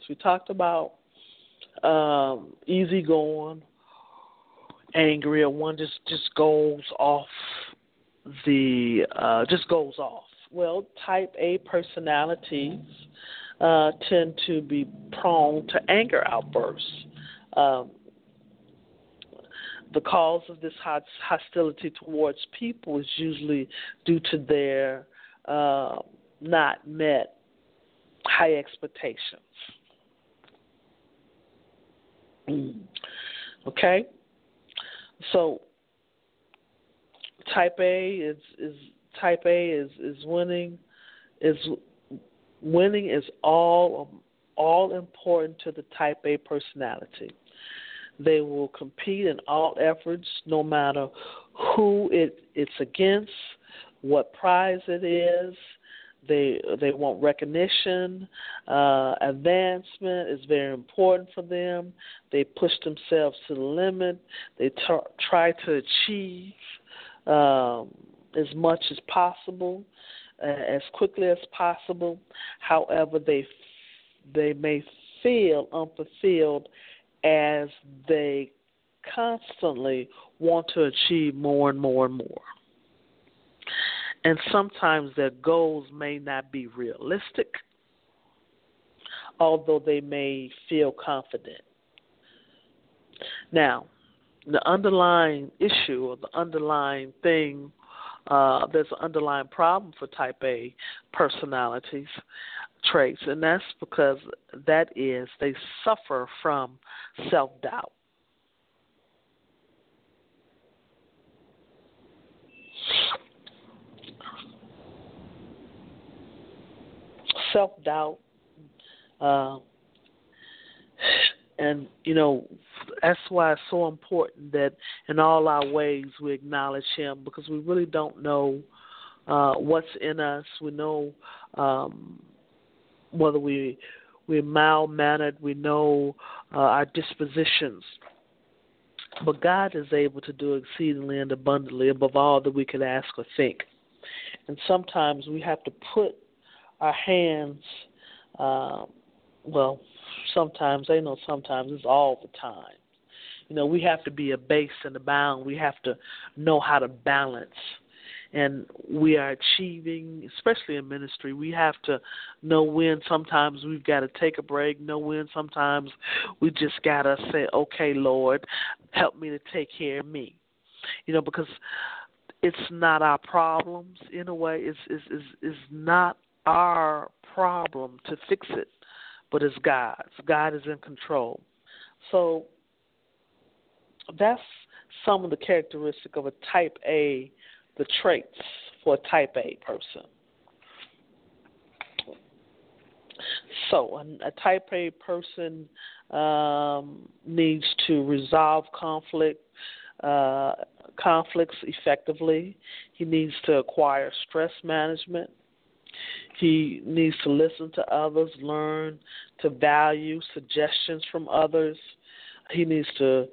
[SPEAKER 2] easygoing, angry, or one just goes off. Well, type A personalities tend to be prone to anger outbursts. The cause of this hostility towards people is usually due to their not met high expectations. Okay, so type A is winning. Winning is all important to the type A personality. They will compete in all efforts, no matter who it's against, what prize it is. They want recognition. Advancement is very important for them. They push themselves to the limit. They try to achieve as much as possible, as quickly as possible. However, they may feel unfulfilled as they constantly want to achieve more and more and more. And sometimes their goals may not be realistic, although they may feel confident. Now, the underlying issue or the underlying thing, there's an underlying problem for type A personalities traits, and that's because they suffer from self-doubt. Self-doubt, and that's why it's so important that in all our ways we acknowledge Him, because we really don't know what's in us. We know whether we're mild-mannered. We know our dispositions. But God is able to do exceedingly and abundantly above all that we could ask or think. And sometimes we have to put our hands, sometimes it's all the time. We have to be abased and abound. We have to know how to balance. And we are achieving, especially in ministry, we have to know when sometimes we've got to take a break, know when sometimes we just got to say, okay, Lord, help me to take care of me. Because it's not our problems in a way. It's not our problem to fix it, but it's God's. God is in control. So that's some of the characteristics of a type A, the traits for a type A person. So a type A person needs to resolve conflicts effectively. He needs to acquire stress management. He needs to listen to others, learn to value suggestions from others. He needs to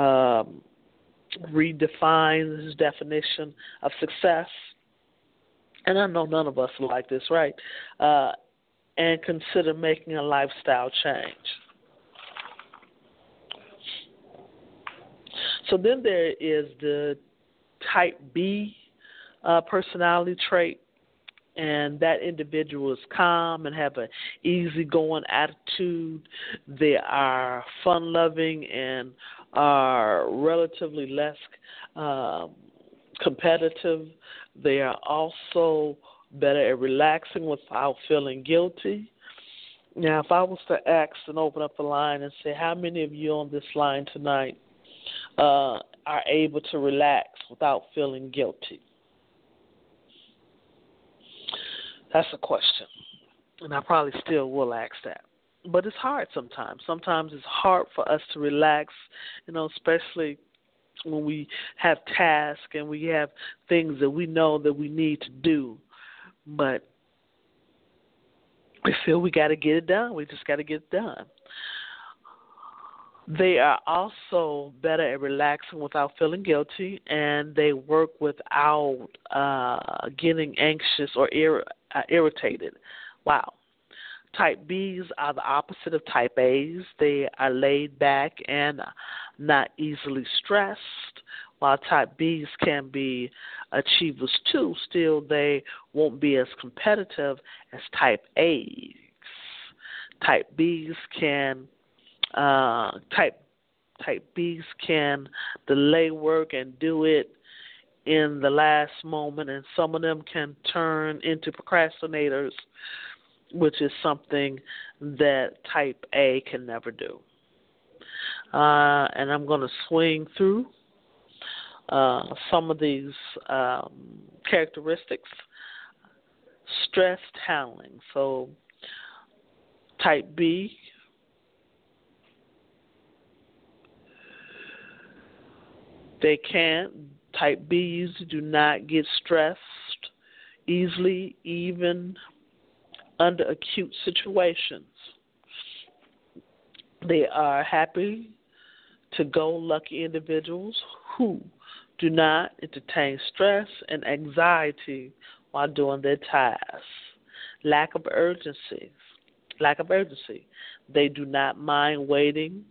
[SPEAKER 2] redefine his definition of success. And I know none of us are like this, right? And consider making a lifestyle change. So then there is the type B personality trait. and that individual is calm and have an easygoing attitude. They are fun-loving and are relatively less competitive. They are also better at relaxing without feeling guilty. Now, if I was to ask and open up the line and say, how many of you on this line tonight are able to relax without feeling guilty? That's a question, and I probably still will ask that. But it's hard sometimes. Sometimes it's hard for us to relax, especially when we have tasks and we have things that we know that we need to do. But we feel we got to get it done. We just got to get it done. They are also better at relaxing without feeling guilty, and they work without getting anxious or irritated. Wow. Type Bs are the opposite of Type As. They are laid back and not easily stressed. While Type Bs can be achievers too, still they won't be as competitive as Type As. Type Bs can Type Bs can delay work and do it in the last moment, and some of them can turn into procrastinators, which is something that Type A can never do. And I'm going to swing through some of these characteristics. Stress handling. So Type B, Type B usually do not get stressed easily, even under acute situations. They are happy-to-go-lucky individuals who do not entertain stress and anxiety while doing their tasks. Lack of urgency. They do not mind waiting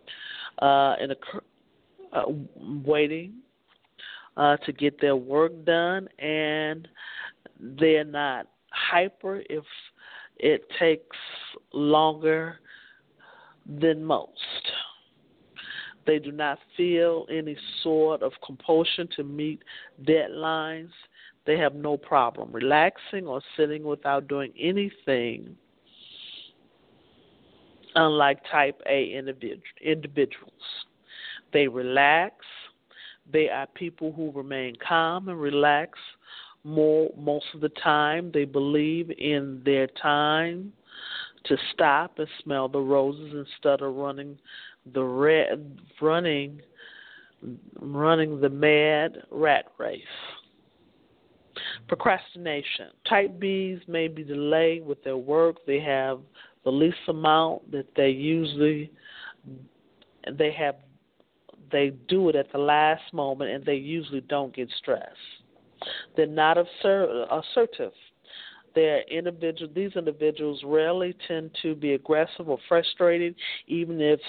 [SPEAKER 2] to get their work done, and they're not hyper if it takes longer than most. They do not feel any sort of compulsion to meet deadlines. They have no problem relaxing or sitting without doing anything, unlike Type A individuals. They relax. They are people who remain calm and relaxed most of the time. They believe in their time to stop and smell the roses instead of running the mad rat race. Procrastination. Type Bs may be delayed with their work. They have the least amount that they do it at the last moment, and they usually don't get stressed. They're not assertive. These individuals rarely tend to be aggressive or frustrated, even if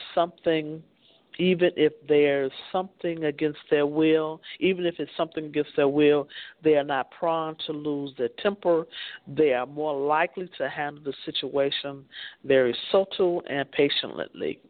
[SPEAKER 2] there's something against their will. Even if it's something against their will, they are not prone to lose their temper. They are more likely to handle the situation very subtle and patiently.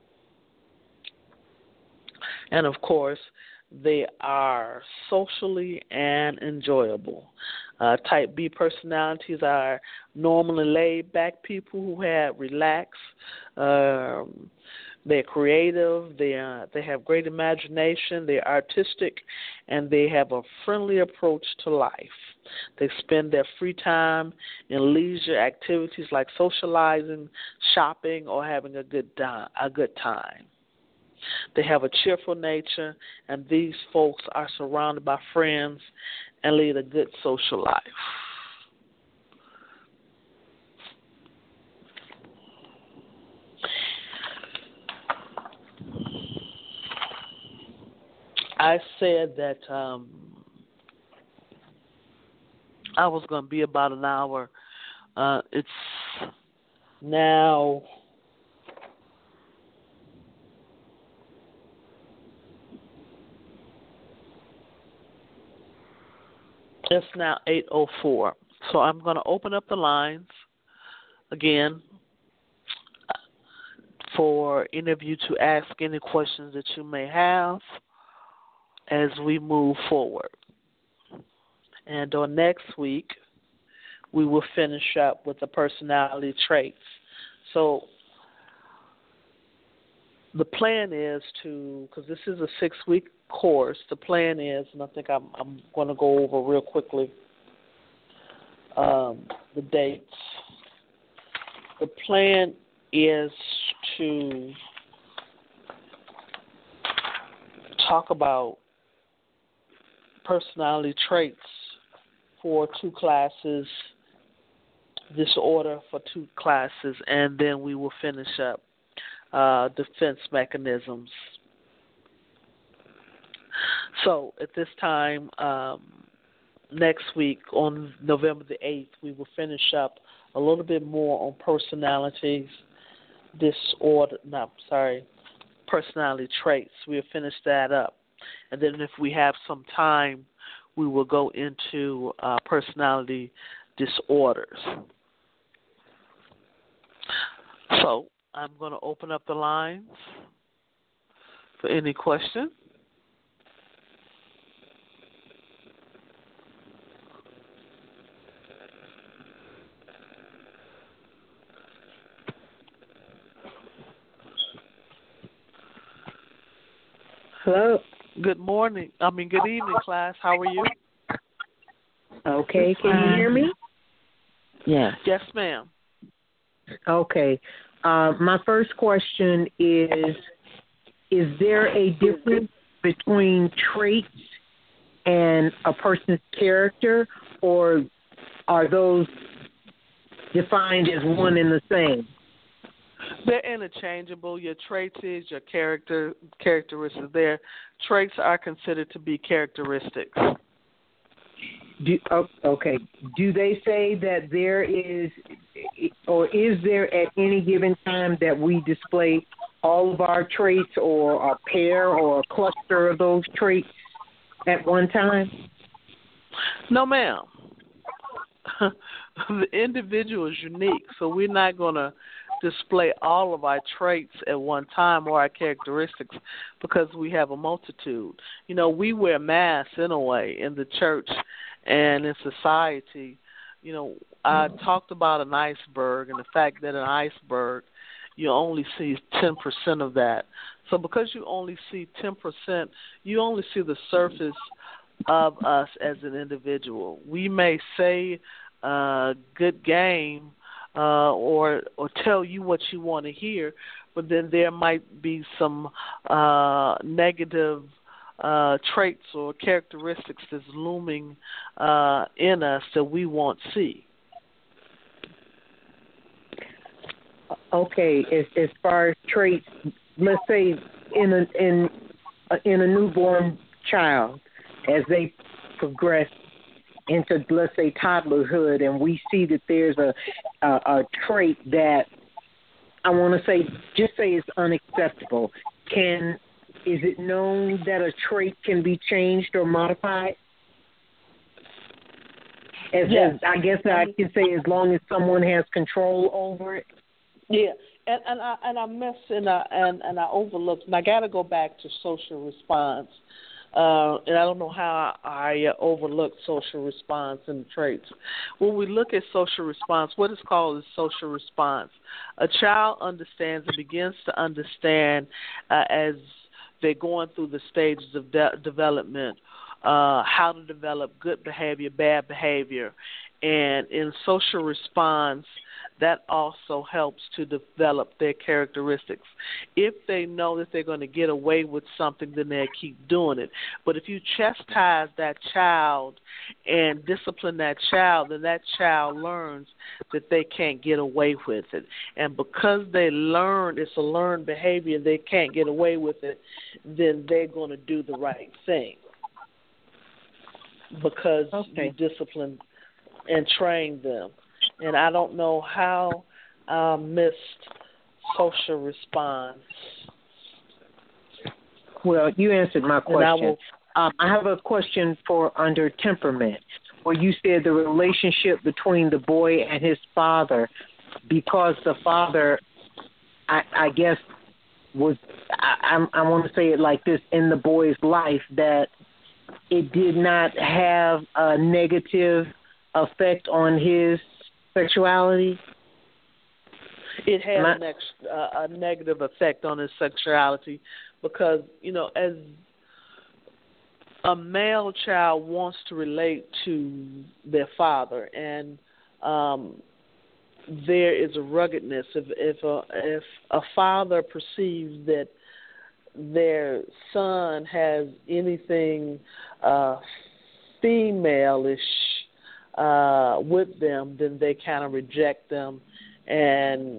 [SPEAKER 2] And, of course, they are socially and enjoyable. Type B personalities are normally laid-back people who have relaxed. They're creative. They have great imagination. They're artistic, and they have a friendly approach to life. They spend their free time in leisure activities like socializing, shopping, or having a good time. They have a cheerful nature, and these folks are surrounded by friends and lead a good social life. I said that I was going to be about an hour. It's now 8:04. So I'm going to open up the lines again for any of you to ask any questions that you may have as we move forward. And on next week, we will finish up with the personality traits. So the plan is to, because this is a 6-week course, the plan is, and I think I'm going to go over real quickly the dates. The plan is to talk about personality traits for 2 classes, disorder for 2 classes, and then we will finish up defense mechanisms. So at this time, next week on November the 8th, we will finish up a little bit more on personality traits. We'll finish that up. And then if we have some time, we will go into personality disorders. So I'm going to open up the lines for any question.
[SPEAKER 3] Hello.
[SPEAKER 2] Good evening, class. How are you?
[SPEAKER 3] Okay, can you hear me?
[SPEAKER 1] Yes.
[SPEAKER 2] Yes, ma'am.
[SPEAKER 3] Okay. My first question is there a difference between traits and a person's character, or are those defined as one and the same?
[SPEAKER 2] They're interchangeable. Your traits is your characteristics. Their traits are considered to be characteristics.
[SPEAKER 3] Okay. Do they say that there is, or is there at any given time that we display all of our traits, or a pair or a cluster of those traits at one time?
[SPEAKER 2] No, ma'am. The individual is unique, so we're not going to display all of our traits at one time or our characteristics because we have a multitude. You know, we wear masks in a way in the church and in society. You know, I talked about an iceberg and the fact that an iceberg, you only see 10% of that. So because you only see 10%, you only see the surface of us as an individual. We may say good game or tell you what you want to hear, but then there might be some negative traits or characteristics that's looming in us that we won't see.
[SPEAKER 3] Okay, as far as traits, let's say in a newborn child, as they progress into, let's say, toddlerhood, and we see that there's a trait that I want to say, just say it's unacceptable. Is it known that a trait can be changed or modified?
[SPEAKER 2] Yes.
[SPEAKER 3] I guess I can say as long as someone has control over it.
[SPEAKER 2] Yeah, and I missed and I overlooked, and I got to go back to social response. And I don't know how I overlooked social response and traits. When we look at social response, what is called is social response. A child understands and begins to understand as they're going through the stages of development, how to develop good behavior, bad behavior. And in social response, that also helps to develop their characteristics. If they know that they're going to get away with something, then they'll keep doing it. But if you chastise that child and discipline that child, then that child learns that they can't get away with it. And because they learn, it's a learned behavior, they can't get away with it, then they're going to do the right thing. Because you discipline and train them. And I don't know how I missed social response.
[SPEAKER 3] Well, you answered my question. I have a question for under temperament. where you said the relationship between the boy and his father, because the father, I guess, was, I want to say it like this, in the boy's life, that it did not have a negative effect on his sexuality?
[SPEAKER 2] It had a negative effect on his sexuality because, as a male child wants to relate to their father, and there is a ruggedness. If a father perceives that their son has anything female-ish with them, then they kind of reject them, and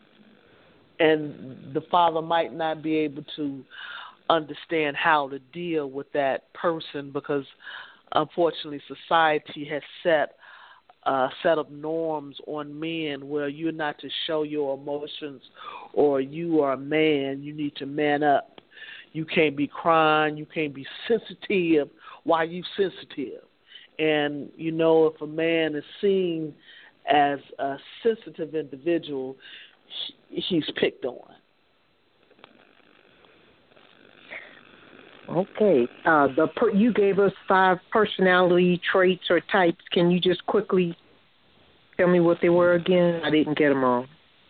[SPEAKER 2] the father might not be able to understand how to deal with that person because, unfortunately, society has set up norms on men where you're not to show your emotions, or you are a man, you need to man up. You can't be crying, you can't be sensitive. Why are you sensitive? And, if a man is seen as a sensitive individual, he's picked on.
[SPEAKER 3] Okay. You gave us 5 personality traits or types. Can you just quickly tell me what they were again? I didn't get them all.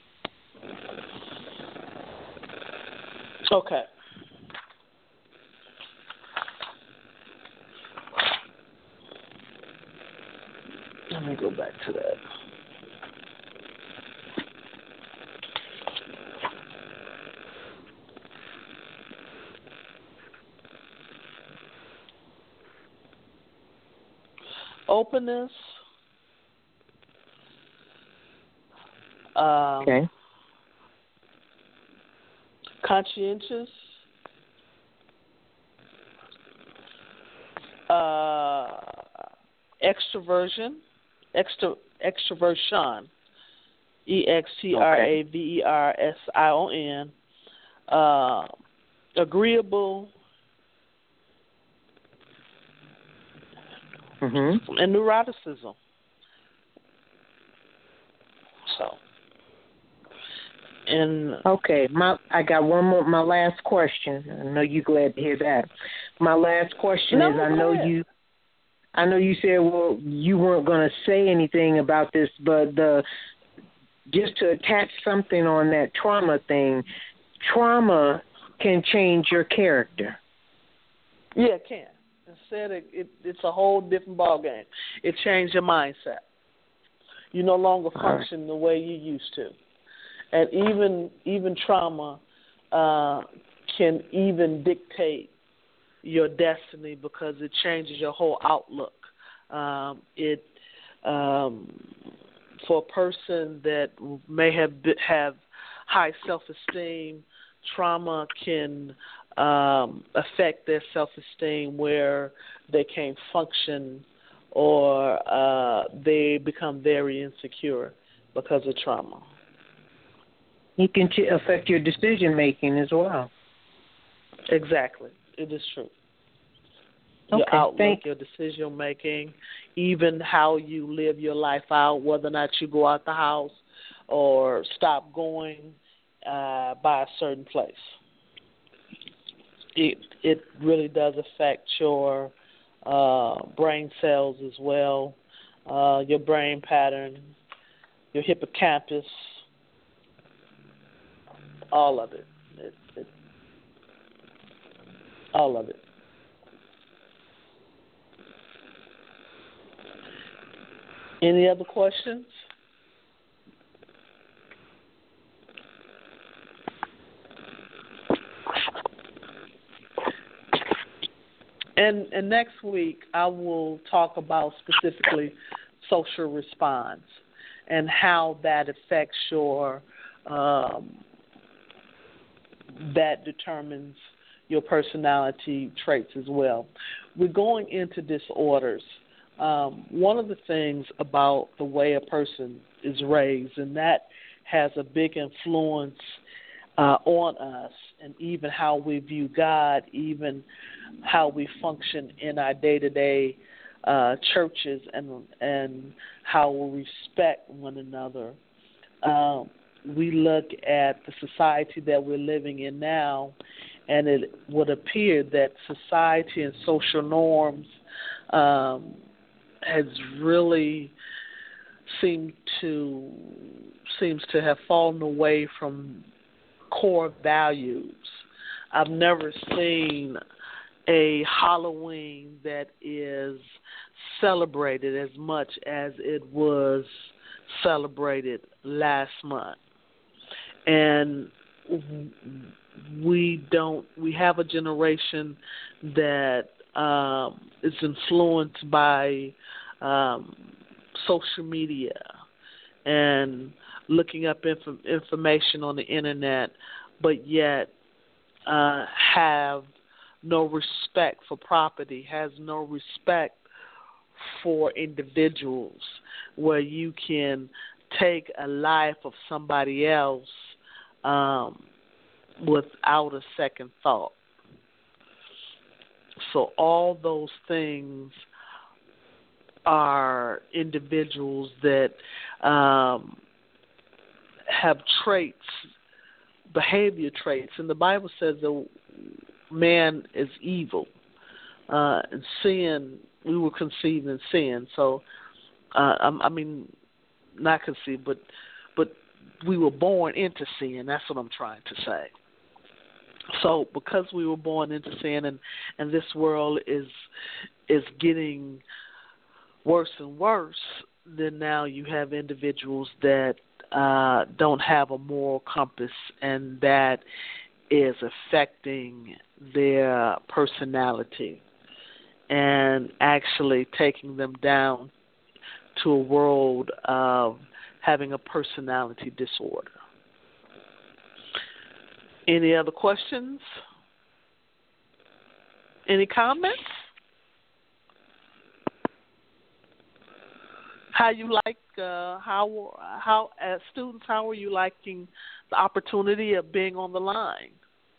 [SPEAKER 2] Okay. Let me go back to that. Openness.
[SPEAKER 3] Okay.
[SPEAKER 2] Conscientious. Extroversion. Extroversion. EXTRAVERSION. Agreeable.
[SPEAKER 3] Mm-hmm.
[SPEAKER 2] And neuroticism.
[SPEAKER 3] Okay, I got one more. My last question. I know you're glad to hear that. My last question is: I know you said, well, you weren't going to say anything about this, but just to attach something on that trauma thing, trauma can change your character.
[SPEAKER 2] Yeah, it can. Instead, it's a whole different ballgame. It changed your mindset. You no longer function the way you used to. And even trauma can even dictate your destiny because it changes your whole outlook. For a person that may have high self-esteem, trauma can affect their self-esteem where they can't function or they become very insecure because of trauma.
[SPEAKER 3] It can affect your decision-making as well.
[SPEAKER 2] Exactly. It is true. Your outlook, your decision-making, even how you live your life out, whether or not you go out the house or stop going by a certain place. It really does affect your brain cells as well, your brain pattern, your hippocampus, all of it. All of it. Any other questions? And next week I will talk about specifically social response and how that affects your that determines your personality traits as well. We're going into disorders. One of the things about the way a person is raised, and that has a big influence on us, and even how we view God, even how we function in our day-to-day churches and how we respect one another. We look at the society that we're living in now, and it would appear that society and social norms has really seems to have fallen away from core values. I've never seen a Halloween that is celebrated as much as it was celebrated last month. And we have a generation that is influenced by social media and looking up information on the internet, but yet have no respect for property, has no respect for individuals, where you can take a life of somebody else without a second thought. So all those things are individuals that have traits, behavior traits, and the Bible says that man is evil, and sin. We were conceived in sin. So, not conceived, but we were born into sin. That's what I'm trying to say. So, because we were born into sin, and this world is getting worse and worse, then now you have individuals that don't have a moral compass, and that is affecting their personality and actually taking them down to a world of having a personality disorder. Any other questions? Any comments? How you like? How as students, how are you liking the opportunity of being on the line?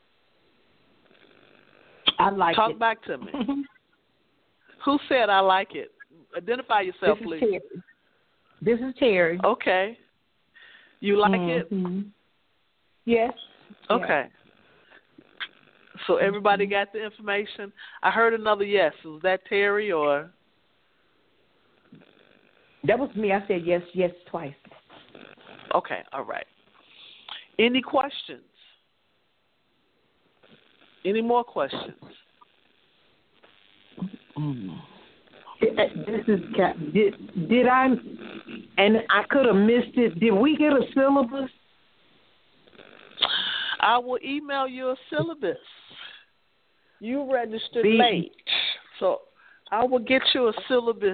[SPEAKER 4] I like
[SPEAKER 2] Talk
[SPEAKER 4] it.
[SPEAKER 2] back to me. Who said I like it? Identify yourself,
[SPEAKER 4] This is
[SPEAKER 2] please.
[SPEAKER 4] Terry. This is Terry.
[SPEAKER 2] Okay. You like it?
[SPEAKER 4] Yes.
[SPEAKER 2] Okay. So everybody got the information? I heard another yes. Was that Terry or?
[SPEAKER 4] That was me. I said yes twice.
[SPEAKER 2] Okay, all right. Any questions? Any more questions?
[SPEAKER 3] This is did I, and I could have missed it. Did we get a syllabus?
[SPEAKER 2] I will email you a syllabus. You registered late, so I will get you a syllabus,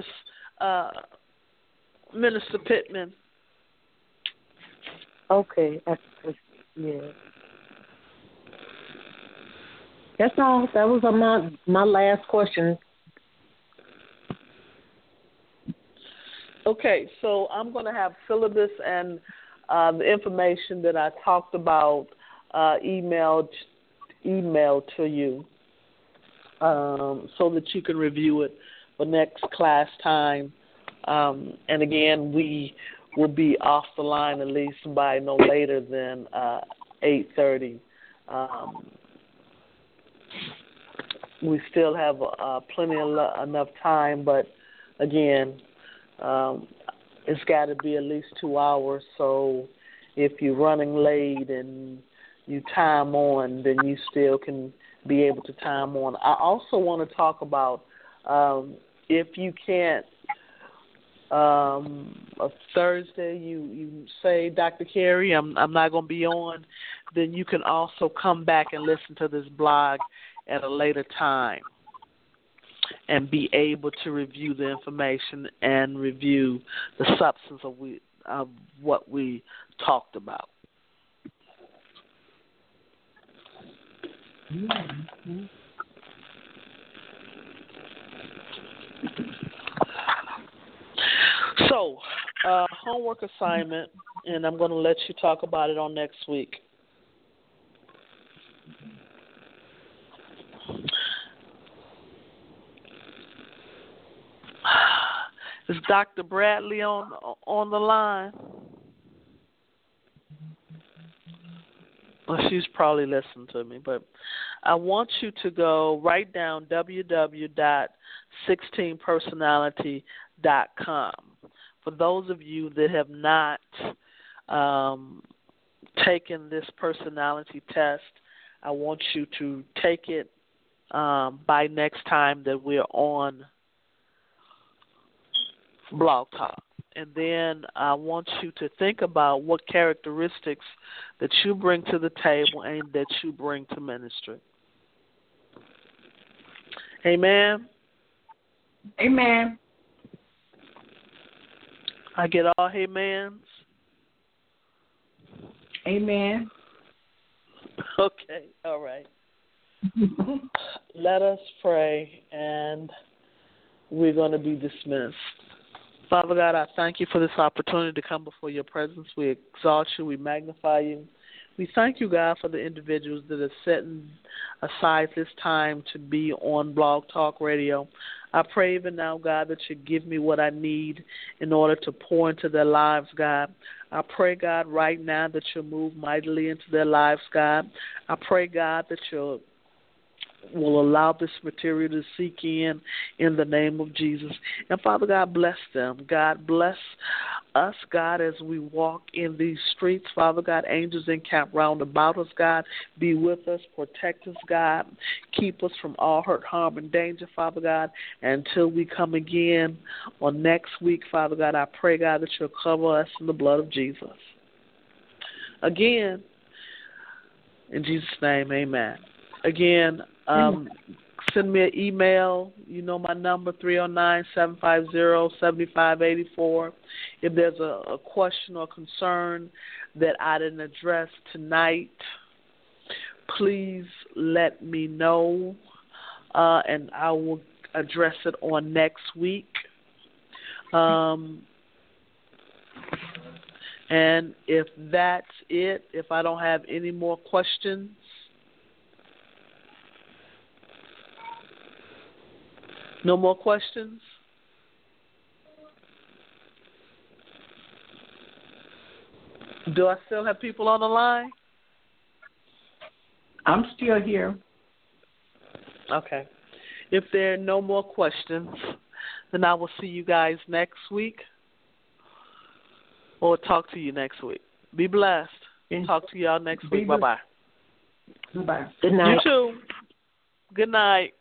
[SPEAKER 2] Minister Pittman.
[SPEAKER 3] Okay, yeah. That's all. That was my last question.
[SPEAKER 2] Okay, so I'm going to have syllabus and the information that I talked about emailed to you so that you can review it for next class time. And again, we will be off the line at least by no later than 8:30. We still have plenty enough time, but again, it's got to be at least 2 hours. So if you're running late and you time on, then you still can be able to time on. I also want to talk about if you can't, a Thursday, you say, Dr. Carey, I'm not going to be on, then you can also come back and listen to this blog at a later time and be able to review the information and review the substance of what we talked about. Mm-hmm. So, homework assignment, and I'm going to let you talk about it on next week. Is Dr. Bradley on the line? Well, she's probably listening to me, but I want you to go write down www.16personality.com. For those of you that have not taken this personality test, I want you to take it by next time that we're on Blog Talk. And then I want you to think about what characteristics that you bring to the table and that you bring to ministry. Amen?
[SPEAKER 4] Amen.
[SPEAKER 2] I get all amens?
[SPEAKER 4] Amen.
[SPEAKER 2] Okay, all right. Let us pray, and we're going to be dismissed. Father God, I thank you for this opportunity to come before your presence. We exalt you. We magnify you. We thank you, God, for the individuals that are setting aside this time to be on Blog Talk Radio. I pray even now, God, that you give me what I need in order to pour into their lives, God. I pray, God, right now that you'll move mightily into their lives, God. I pray, God, that you'll will allow this material to seek in the name of Jesus. And Father God, bless them. God, bless us, God, as we walk in these streets. Father God, angels encamp round about us, God. Be with us, protect us, God. Keep us from all hurt, harm, and danger, Father God, until we come again on next week, Father God. I pray, God, that you'll cover us in the blood of Jesus. Again, in Jesus' name, amen. Again, send me an email. You know my number, 309-750-7584. If there's a question or concern that I didn't address tonight, please let me know, and I will address it on next week. And if that's it, if I don't have any more questions, no more questions? Do I still have people on the line?
[SPEAKER 4] I'm still here.
[SPEAKER 2] Okay. If there are no more questions, then I will see you guys next week or talk to you next week. Be blessed. Talk to y'all next week. Bye-bye.
[SPEAKER 4] Bye-bye.
[SPEAKER 3] Good night.
[SPEAKER 2] You too. Good night.